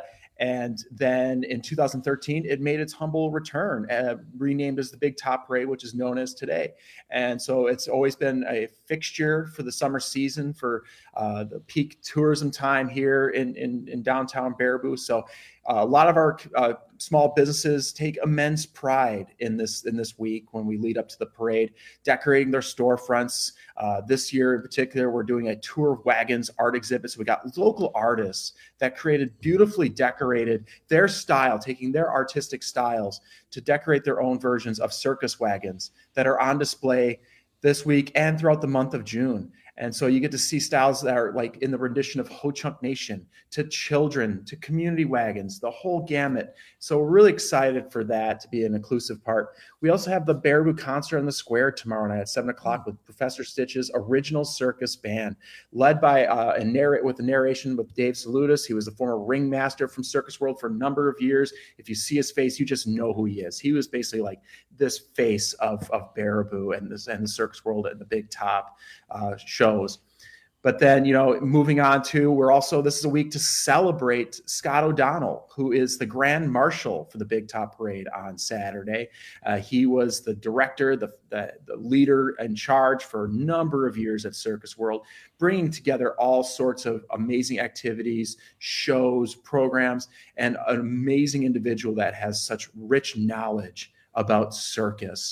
And then in 2013, it made its humble return, renamed as the Big Top Parade, which is known as today. And so it's always been a fixture for the summer season, for the peak tourism time here in downtown Baraboo. So a lot of our small businesses take immense pride in this week when we lead up to the parade, decorating their storefronts. This year in particular, we're doing a tour of wagons art exhibit. So we got local artists that created beautifully decorated their style, taking their artistic styles to decorate their own versions of circus wagons that are on display this week and throughout the month of June. And so you get to see styles that are like in the rendition of Ho Chunk Nation, to children, to community wagons, the whole gamut. So we're really excited for that to be an inclusive part. We also have the Baraboo concert on the square tomorrow night at 7:00 with Professor Stitch's original circus band, led by with the narration with Dave Salutis. He was a former ringmaster from Circus World for a number of years. If you see his face, you just know who he is. He was basically like this face of Baraboo and the Circus World and the Big Top shows. But then, moving on to, this is a week to celebrate Scott O'Donnell, who is the Grand Marshal for the Big Top Parade on Saturday. He was the director, the leader in charge for a number of years at Circus World, bringing together all sorts of amazing activities, shows, programs, and an amazing individual that has such rich knowledge about circus.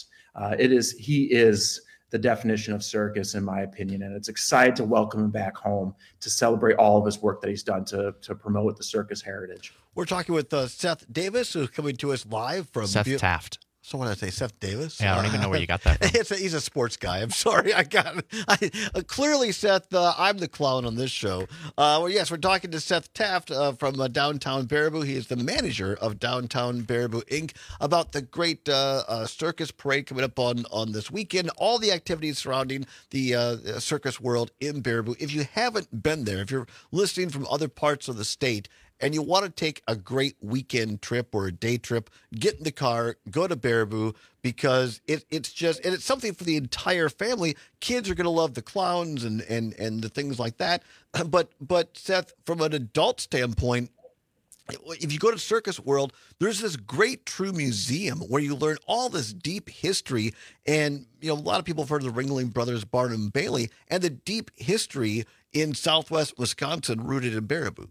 He is the definition of circus, in my opinion, and it's excited to welcome him back home to celebrate all of his work that he's done to promote the circus heritage. We're talking with Seth Davis, who's coming to us live from Seth Taft. So when I say Seth Davis, yeah, I don't even know where you got that from. He's a sports guy. I'm sorry, clearly, Seth. I'm the clown on this show. Yes, we're talking to Seth Taft from downtown Baraboo. He is the manager of Downtown Baraboo Inc. about the great circus parade coming up on this weekend. All the activities surrounding the Circus World in Baraboo. If you haven't been there, if you're listening from other parts of the state, and you want to take a great weekend trip or a day trip, get in the car, go to Baraboo, because it's something for the entire family. Kids are going to love the clowns and the things like that. But Seth, from an adult standpoint, if you go to Circus World, there's this great true museum where you learn all this deep history. And, a lot of people have heard of the Ringling Brothers, Barnum and Bailey, and the deep history in Southwest Wisconsin rooted in Baraboo.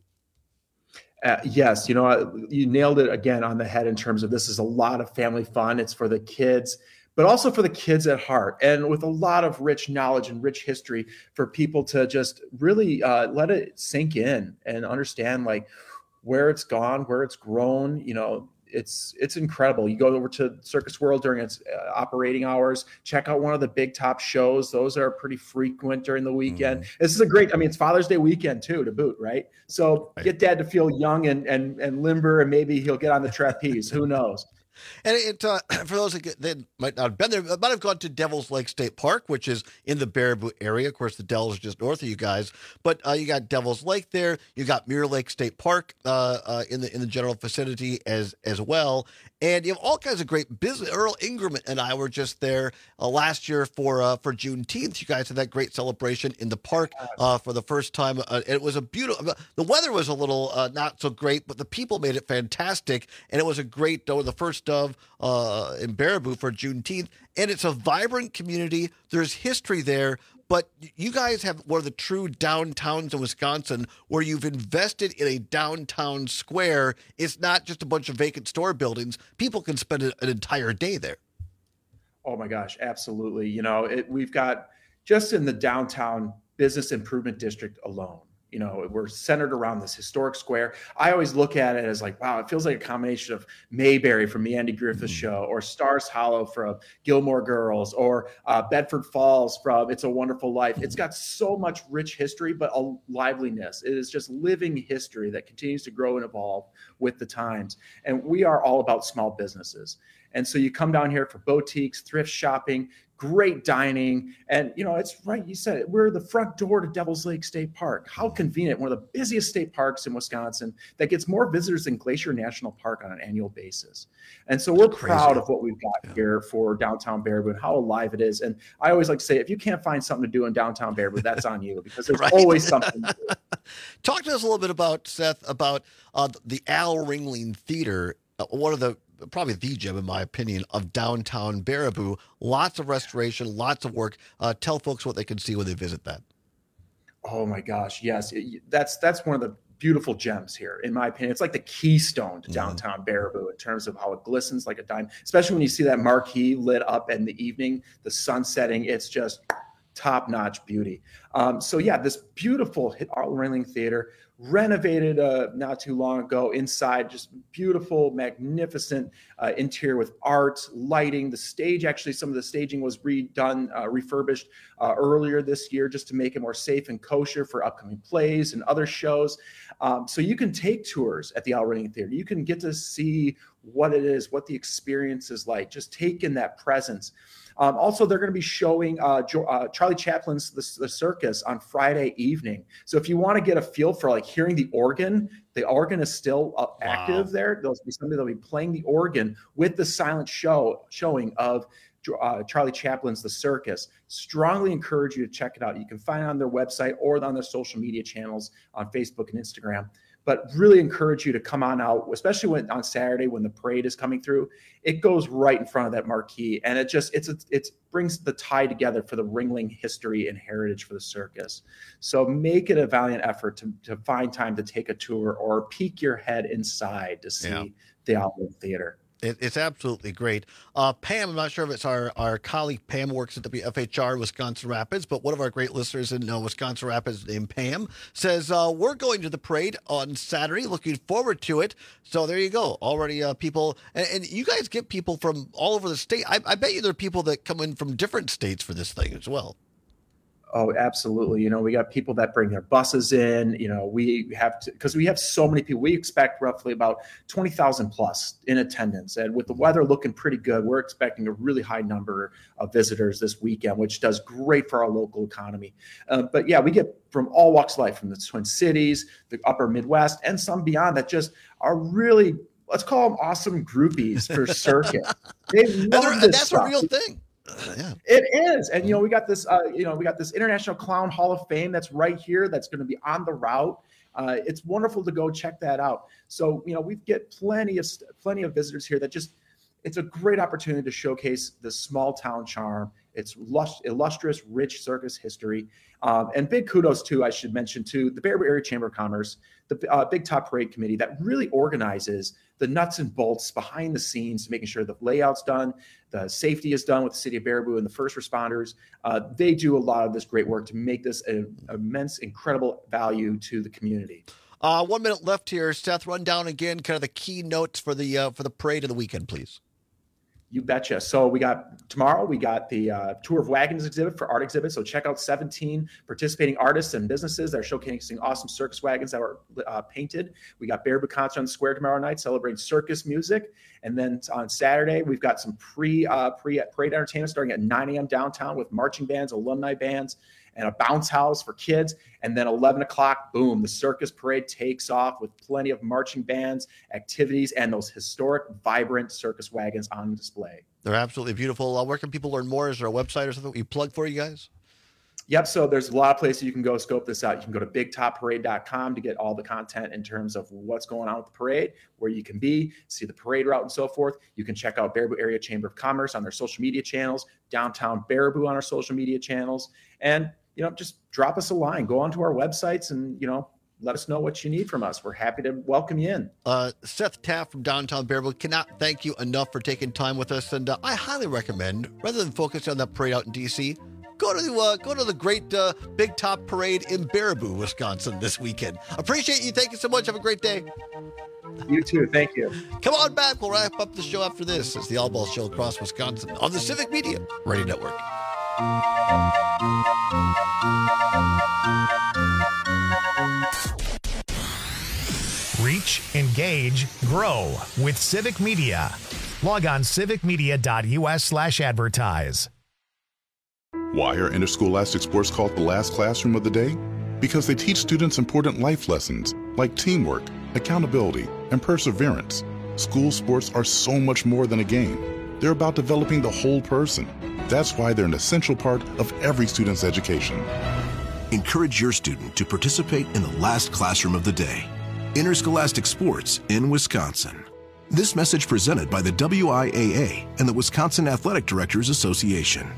Yes, you nailed it again on the head in terms of this is a lot of family fun. It's for the kids, but also for the kids at heart, and with a lot of rich knowledge and rich history for people to just really let it sink in and understand like where it's gone, where it's grown. It's incredible. You go over to Circus World during its operating hours, check out one of the Big Top shows. Those are pretty frequent during the weekend. This is it's Father's Day weekend too, to boot, right? So get dad to feel young and limber, and maybe he'll get on the trapeze. Who knows? And for those that might not have been there, might have gone to Devil's Lake State Park, which is in the Baraboo area. Of course, the Dells is just north of you guys. But you got Devil's Lake there. You got Mirror Lake State Park in the general vicinity as well. And you have all kinds of great business. Earl Ingram and I were just there last year for Juneteenth. You guys had that great celebration in the park for the first time. It was a beautiful. The weather was a little not so great, but the people made it fantastic, and it was a great. The first of in Baraboo for Juneteenth, and it's a vibrant community. There's history there. But you guys have one of the true downtowns in Wisconsin where you've invested in a downtown square. It's not just a bunch of vacant store buildings. People can spend an entire day there. Oh, my gosh, absolutely. We've got just in the downtown business improvement district alone, You know, we're centered around this historic square. I always look at it as like, wow, it feels like a combination of Mayberry from the Andy Griffith Show, or Stars Hollow from Gilmore Girls, or Bedford Falls from It's a Wonderful Life. It's got so much rich history, but a liveliness. It is just living history that continues to grow and evolve with the times. And we are all about small businesses. And so you come down here for boutiques, thrift shopping, great dining. And, you know, it's right. You said it. We're the front door to Devil's Lake State Park. How convenient. One of the busiest state parks in Wisconsin that gets more visitors than Glacier National Park on an annual basis. And so we're proud of what we've got here for downtown Baraboo and how alive it is. And I always like to say, if you can't find something to do in downtown Baraboo, that's on you, because there's always something to do. Talk to us a little bit about, Seth, about the Al Ringling Theater, one of the probably the gem, in my opinion, of downtown Baraboo. Lots of restoration, lots of work. Tell folks what they can see when they visit that. Oh my gosh, yes, that's one of the beautiful gems here, in my opinion. It's like the keystone to downtown Baraboo in terms of how it glistens like a dime, especially when you see that marquee lit up in the evening, the sun setting. It's just top-notch beauty. So yeah, this beautiful Al Ringling Theater, renovated not too long ago. Inside, just beautiful, magnificent interior with art, lighting. The stage, actually, some of the staging was redone, refurbished earlier this year, just to make it more safe and kosher for upcoming plays and other shows. So you can take tours at the Al Ringling Theater. You can get to see what it is, what the experience is like, just take in that presence. Also, they're going to be showing Charlie Chaplin's The Circus on Friday evening. So if you want to get a feel for like hearing the organ is still active there. There'll be somebody that'll be playing the organ with the silent showing of Charlie Chaplin's The Circus. Strongly encourage you to check it out. You can find it on their website or on their social media channels on Facebook and Instagram. But really encourage you to come on out, especially on Saturday when the parade is coming through. It goes right in front of that marquee, and it brings the tie together for the Ringling history and heritage for the circus. So make it a valiant effort to find time to take a tour or peek your head inside to see the Al Ringling Theater. It's absolutely great. Pam, I'm not sure if it's our colleague Pam works at WFHR Wisconsin Rapids, but one of our great listeners in Wisconsin Rapids named Pam says, we're going to the parade on Saturday. Looking forward to it. So there you go. Already people, and you guys get people from all over the state. I bet you there are people that come in from different states for this thing as well. Oh, absolutely. You know, we got people that bring their buses in. You know, we have to, because we have so many people. We expect roughly about 20,000 plus in attendance. And with the weather looking pretty good, we're expecting a really high number of visitors this weekend, which does great for our local economy. But yeah, we get from all walks of life, from the Twin Cities, the upper Midwest, and some beyond that just are really, let's call them awesome groupies for circuit. They love this That's stuff. A real thing. Yeah. It is. And, we got this, we got this International Clown Hall of Fame that's right here. That's going to be on the route. It's wonderful to go check that out. So, we get plenty of visitors here that it's a great opportunity to showcase the small town charm. It's illustrious, rich circus history. And big kudos too, I should mention too, the Baraboo Area Chamber of Commerce, the Big Top Parade Committee that really organizes the nuts and bolts behind the scenes, making sure the layout's done, the safety is done with the city of Baraboo and the first responders. They do a lot of this great work to make this an immense, incredible value to the community. 1 minute left here. Seth, run down again kind of the key notes for the parade of the weekend, please. You betcha. So tomorrow we got the Tour of Wagons exhibit for art exhibit. So check out 17 participating artists and businesses that are showcasing awesome circus wagons that were painted. We got Baraboo Concert on the Square tomorrow night celebrating circus music. And then on Saturday, we've got some parade entertainment starting at 9 a.m. downtown with marching bands, alumni bands, and a bounce house for kids. And then 11 o'clock, boom, the circus parade takes off with plenty of marching bands, activities, and those historic, vibrant circus wagons on display. They're absolutely beautiful. Where can people learn more? Is there a website or something you plug for you guys? Yep. So there's a lot of places you can go scope this out. You can go to bigtopparade.com to get all the content in terms of what's going on with the parade, where you can be, see the parade route and so forth. You can check out Baraboo Area Chamber of Commerce on their social media channels, Downtown Baraboo on our social media channels. And, just drop us a line, go onto our websites and, let us know what you need from us. We're happy to welcome you in. Seth Taft from Downtown Baraboo, cannot thank you enough for taking time with us. And I highly recommend, rather than focus on that parade out in D.C., go go to the great Big Top Parade in Baraboo, Wisconsin this weekend. Appreciate you. Thank you so much. Have a great day. You too. Thank you. Come on back. We'll wrap up the show after this. It's the All Ball Show across Wisconsin on the Civic Media Radio Network. Reach, engage, grow with Civic Media. Log on civicmedia.us/advertise. Why are interscholastic sports called the last classroom of the day? Because they teach students important life lessons like teamwork, accountability, and perseverance. School sports are so much more than a game. They're about developing the whole person. That's why they're an essential part of every student's education. Encourage your student to participate in the last classroom of the day. Interscholastic sports in Wisconsin. This message presented by the WIAA and the Wisconsin Athletic Directors Association.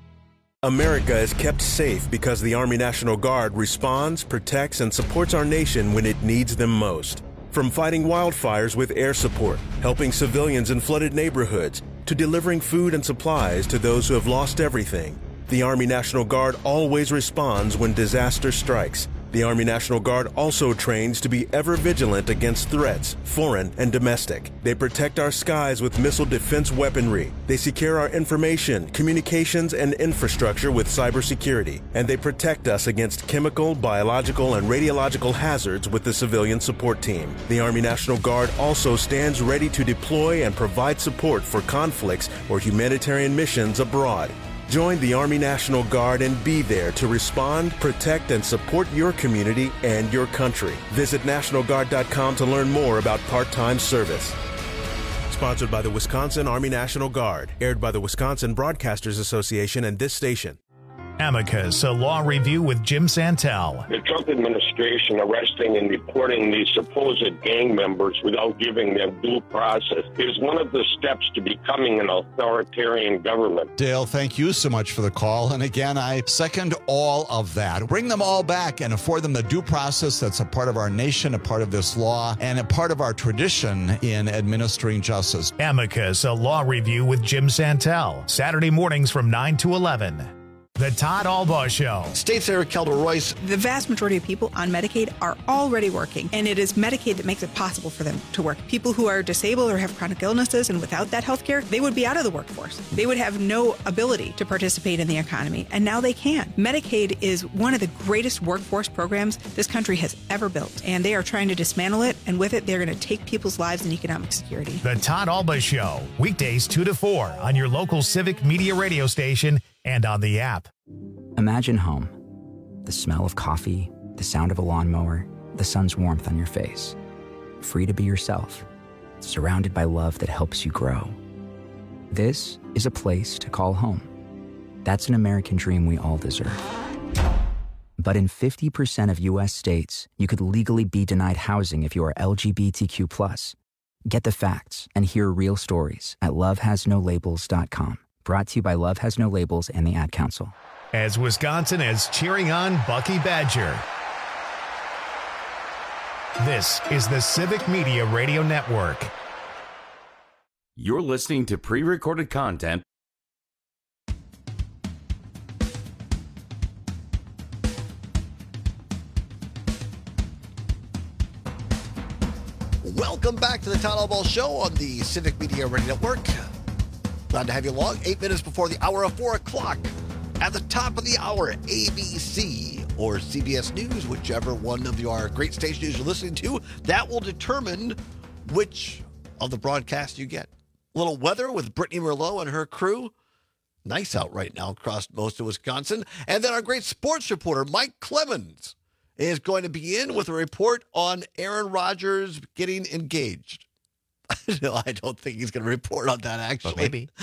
America is kept safe because the Army National Guard responds, protects, and supports our nation when it needs them most. From fighting wildfires with air support, helping civilians in flooded neighborhoods, to delivering food and supplies to those who have lost everything, the Army National Guard always responds when disaster strikes. The Army National Guard also trains to be ever vigilant against threats, foreign and domestic. They protect our skies with missile defense weaponry. They secure our information, communications, and infrastructure with cybersecurity. And they protect us against chemical, biological, and radiological hazards with the civilian support team. The Army National Guard also stands ready to deploy and provide support for conflicts or humanitarian missions abroad. Join the Army National Guard and be there to respond, protect, and support your community and your country. Visit NationalGuard.com to learn more about part-time service. Sponsored by the Wisconsin Army National Guard. Aired by the Wisconsin Broadcasters Association and this station. Amicus, a law review with Jim Santel. The Trump administration arresting and deporting these supposed gang members without giving them due process is one of the steps to becoming an authoritarian government. Dale, thank you so much for the call. And again, I second all of that. Bring them all back and afford them the due process that's a part of our nation, a part of this law, and a part of our tradition in administering justice. Amicus, a law review with Jim Santel. Saturday mornings from 9 to 11. The Todd Albaugh Show. State Senator Kelda Royce. The vast majority of people on Medicaid are already working, and it is Medicaid that makes it possible for them to work. People who are disabled or have chronic illnesses, and without that health care, they would be out of the workforce. They would have no ability to participate in the economy, and now they can. Medicaid is one of the greatest workforce programs this country has ever built, and they are trying to dismantle it, and with it, they're going to take people's lives and economic security. The Todd Albaugh Show, weekdays 2 to 4 on your local Civic Media radio station and on the app. Imagine home. The smell of coffee, the sound of a lawnmower, the sun's warmth on your face. Free to be yourself, surrounded by love that helps you grow. This is a place to call home. That's an American dream we all deserve. But in 50% of U.S. states, you could legally be denied housing if you are LGBTQ+. Get the facts and hear real stories at lovehasnolabels.com. Brought to you by Love Has No Labels and the Ad Council. As Wisconsin is cheering on Bucky Badger. This is the Civic Media Radio Network. You're listening to pre-recorded content. Welcome back to the Todd Albaugh Show on the Civic Media Radio Network. Glad to have you along. 8 minutes before the hour of 4 o'clock. At the top of the hour, ABC or CBS News, whichever one of your great stations you're listening to, that will determine which of the broadcasts you get. A little weather with Brittany Merlot and her crew. Nice out right now across most of Wisconsin. And then our great sports reporter, Mike Clemens, is going to be in with a report on Aaron Rodgers getting engaged. No, I don't think he's going to report on that, actually. But maybe.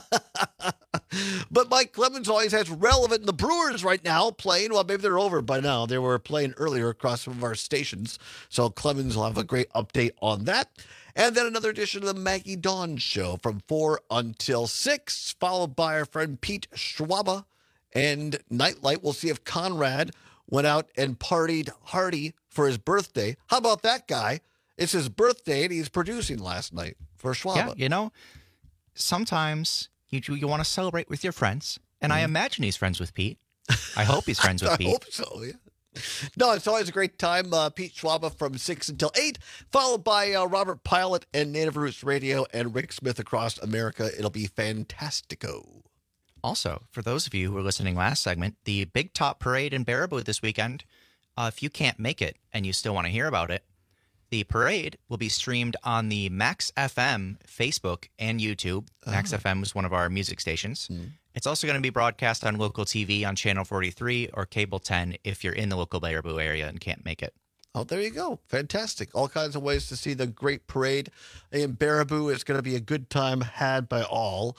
But Mike Clemens always has relevant. The Brewers right now playing, well, maybe they're over by now. They were playing earlier across some of our stations. So Clemens will have a great update on that. And then another edition of the Maggie Dawn Show from 4 until 6, followed by our friend Pete Schwaba. And Nightlight, we'll see if Conrad went out and partied hardy for his birthday. How about that guy? It's his birthday, and he's producing last night for Schwaba. Yeah, you know, sometimes you want to celebrate with your friends, And I imagine he's friends with Pete. I hope he's friends with Pete. I hope so, yeah. No, it's always a great time. Pete Schwaba from 6 until 8, followed by Robert Pilot and Native Roots Radio and Rick Smith across America. It'll be fantastico. Also, for those of you who were listening last segment, the Big Top Parade in Baraboo this weekend, if you can't make it and you still want to hear about it, the parade will be streamed on the Max FM Facebook and YouTube. Max FM is one of our music stations. It's also going to be broadcast on local TV on Channel 43 or Cable 10 if you're in the local Baraboo area and can't make it. Oh, there you go. Fantastic. All kinds of ways to see the great parade in Baraboo. It's going to be a good time had by all,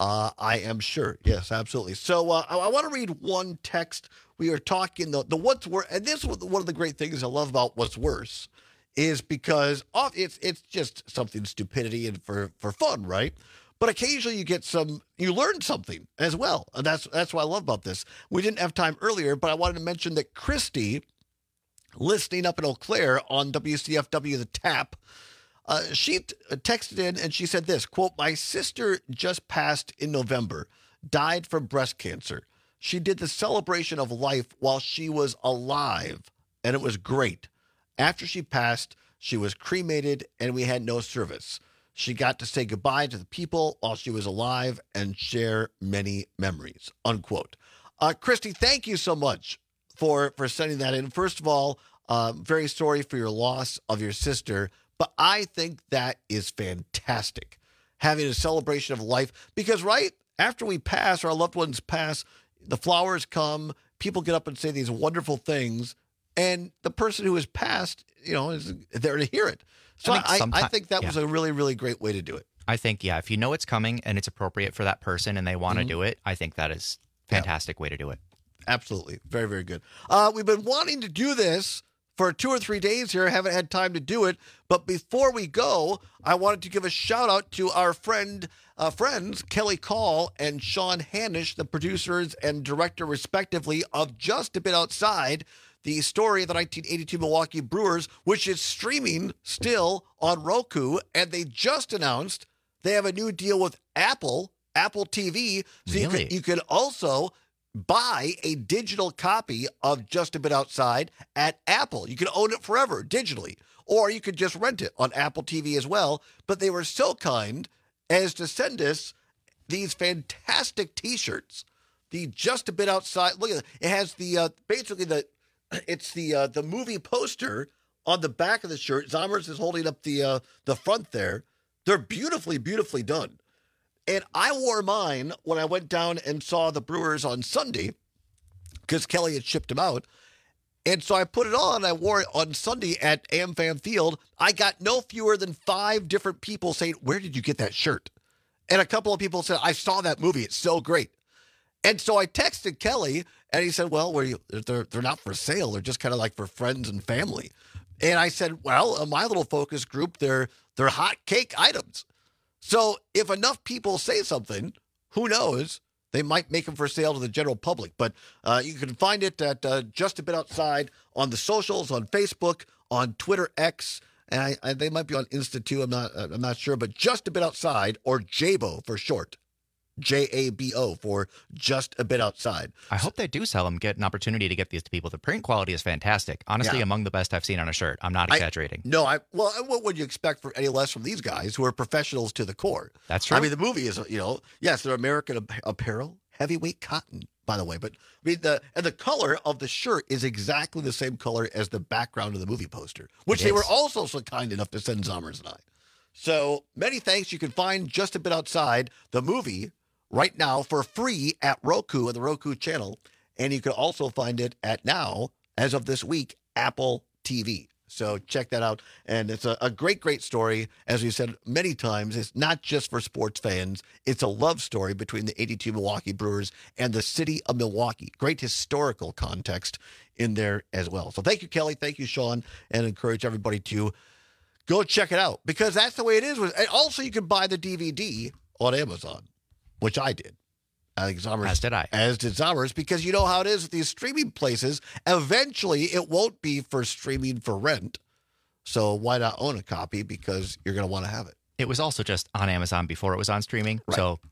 I am sure. Yes, absolutely. So I want to read one text. We are talking the what's worse, and this is one of the great things I love about what's worse, is because it's just something stupidity and for fun, right? But occasionally you learn something as well. And that's what I love about this. We didn't have time earlier, but I wanted to mention that Christy, listening up in Eau Claire on WCFW The Tap, she texted in and she said this, quote, "My sister just passed in November, died from breast cancer. She did the celebration of life while she was alive, and it was great. After she passed, she was cremated and we had no service. She got to say goodbye to the people while she was alive and share many memories," unquote. Christy, thank you so much for sending that in. First of all, very sorry for your loss of your sister, but I think that is fantastic, having a celebration of life, because right after we pass, our loved ones pass, the flowers come, people get up and say these wonderful things, and the person who has passed, is there to hear it. So I think that was a really, really great way to do it. I think, if you know it's coming and it's appropriate for that person and they want to do it, I think that is a fantastic way to do it. Absolutely. Very, very good. We've been wanting to do this for 2 or 3 days here. Haven't had time to do it. But before we go, I wanted to give a shout out to our friends, Kelly Call and Sean Hanish, the producers and director, respectively, of Just a Bit Outside, the story of the 1982 Milwaukee Brewers, which is streaming still on Roku. And they just announced they have a new deal with Apple TV. So Really? you can also buy a digital copy of Just a Bit Outside at Apple. You can own it forever digitally, or you could just rent it on Apple TV as well. But they were so kind as to send us these fantastic T-shirts. The Just a Bit Outside. Look at it. It has the the movie poster on the back of the shirt. Zommers is holding up the front there. They're beautifully, beautifully done. And I wore mine when I went down and saw the Brewers on Sunday because Kelly had shipped them out. And so I put it on. I wore it on Sunday at AmFam Field. I got no fewer than 5 different people saying, "Where did you get that shirt?" And a couple of people said, "I saw that movie. It's so great." And so I texted Kelly, and he said, "Well, they're not for sale. They're just kind of like for friends and family." And I said, "Well, in my little focus group, they're hot cake items. So if enough people say something, who knows? They might make them for sale to the general public." But you can find it at Just a Bit Outside on the socials, on Facebook, on Twitter X, and they might be on Insta too. I'm not sure, but Just a Bit Outside, or JABO for short. JABO for Just a Bit Outside. I hope they do sell them, get an opportunity to get these to people. The print quality is fantastic. Honestly, among the best I've seen on a shirt. I'm not exaggerating. What would you expect for any less from these guys who are professionals to the core? That's true. I mean, the movie is, yes, they're American Apparel, heavyweight cotton, by the way. But I mean, the color of the shirt is exactly the same color as the background of the movie poster, which they were also so kind enough to send Zommers and I. So many thanks. You can find Just a Bit Outside, the movie, right now for free at Roku and the Roku channel. And you can also find it at now, as of this week, Apple TV. So check that out. And it's a great, great story. As we said many times, it's not just for sports fans. It's a love story between the 82 Milwaukee Brewers and the city of Milwaukee. Great historical context in there as well. So thank you, Kelly. Thank you, Sean. And encourage everybody to go check it out, because that's the way it is. And also, you can buy the DVD on Amazon, which I did. I think Zommers, as did I. As did Zommers, because you know how it is with these streaming places. Eventually, it won't be for streaming for rent. So why not own a copy? Because you're going to want to have it. It was also just on Amazon before it was on streaming. Right. So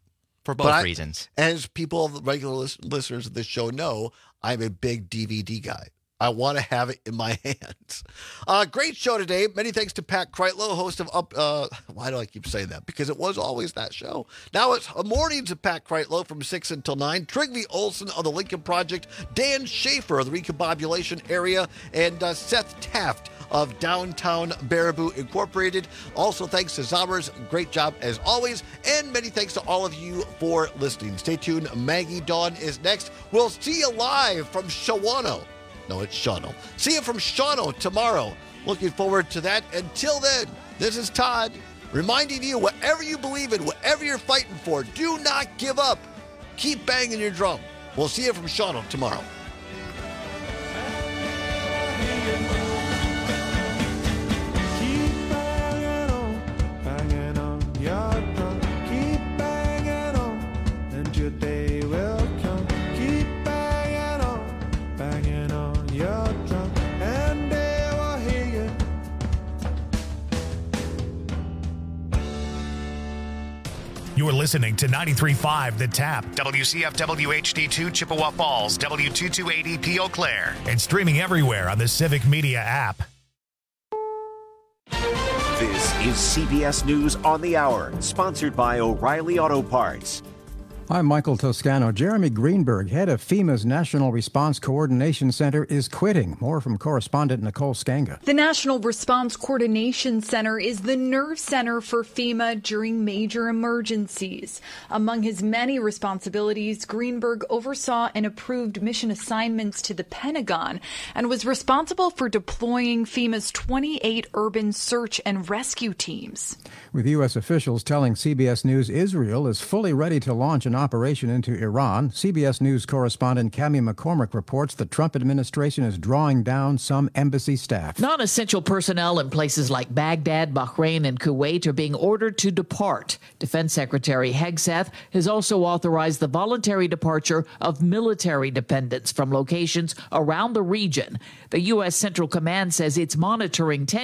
For both reasons. As people, regular listeners of this show know, I'm a big DVD guy. I want to have it in my hands. Great show today. Many thanks to Pat Kreitlow, host of why do I keep saying that? Because it was always that show. Now it's Mornings of Pat Kreitlow from 6 until 9. Trygve Olson of the Lincoln Project. Dan Schaefer of the Recombobulation Area. And Seth Taft of Downtown Baraboo Incorporated. Also, thanks to Zommers. Great job as always. And many thanks to all of you for listening. Stay tuned. Maggie Dawn is next. We'll see you live from Shawano. No, it's Shawano. See you from Shawano tomorrow. Looking forward to that. Until then, this is Todd reminding you, whatever you believe in, whatever you're fighting for, do not give up. Keep banging your drum. We'll see you from Shawano tomorrow. You're listening to 93.5 The Tap, WCFW HD2 Chippewa Falls, W2280 Eau Claire, and streaming everywhere on the Civic Media app. This is CBS News on the Hour, sponsored by O'Reilly Auto Parts. I'm Michael Toscano. Jeremy Greenberg, head of FEMA's National Response Coordination Center, is quitting. More from correspondent Nicole Skanga. The National Response Coordination Center is the nerve center for FEMA during major emergencies. Among his many responsibilities, Greenberg oversaw and approved mission assignments to the Pentagon and was responsible for deploying FEMA's 28 urban search and rescue teams. With U.S. officials telling CBS News Israel is fully ready to launch an operation into Iran, CBS News correspondent Cammie McCormick reports the Trump administration is drawing down some embassy staff. Non-essential personnel in places like Baghdad, Bahrain, and Kuwait are being ordered to depart. Defense Secretary Hegseth has also authorized the voluntary departure of military dependents from locations around the region. The U.S. Central Command says it's monitoring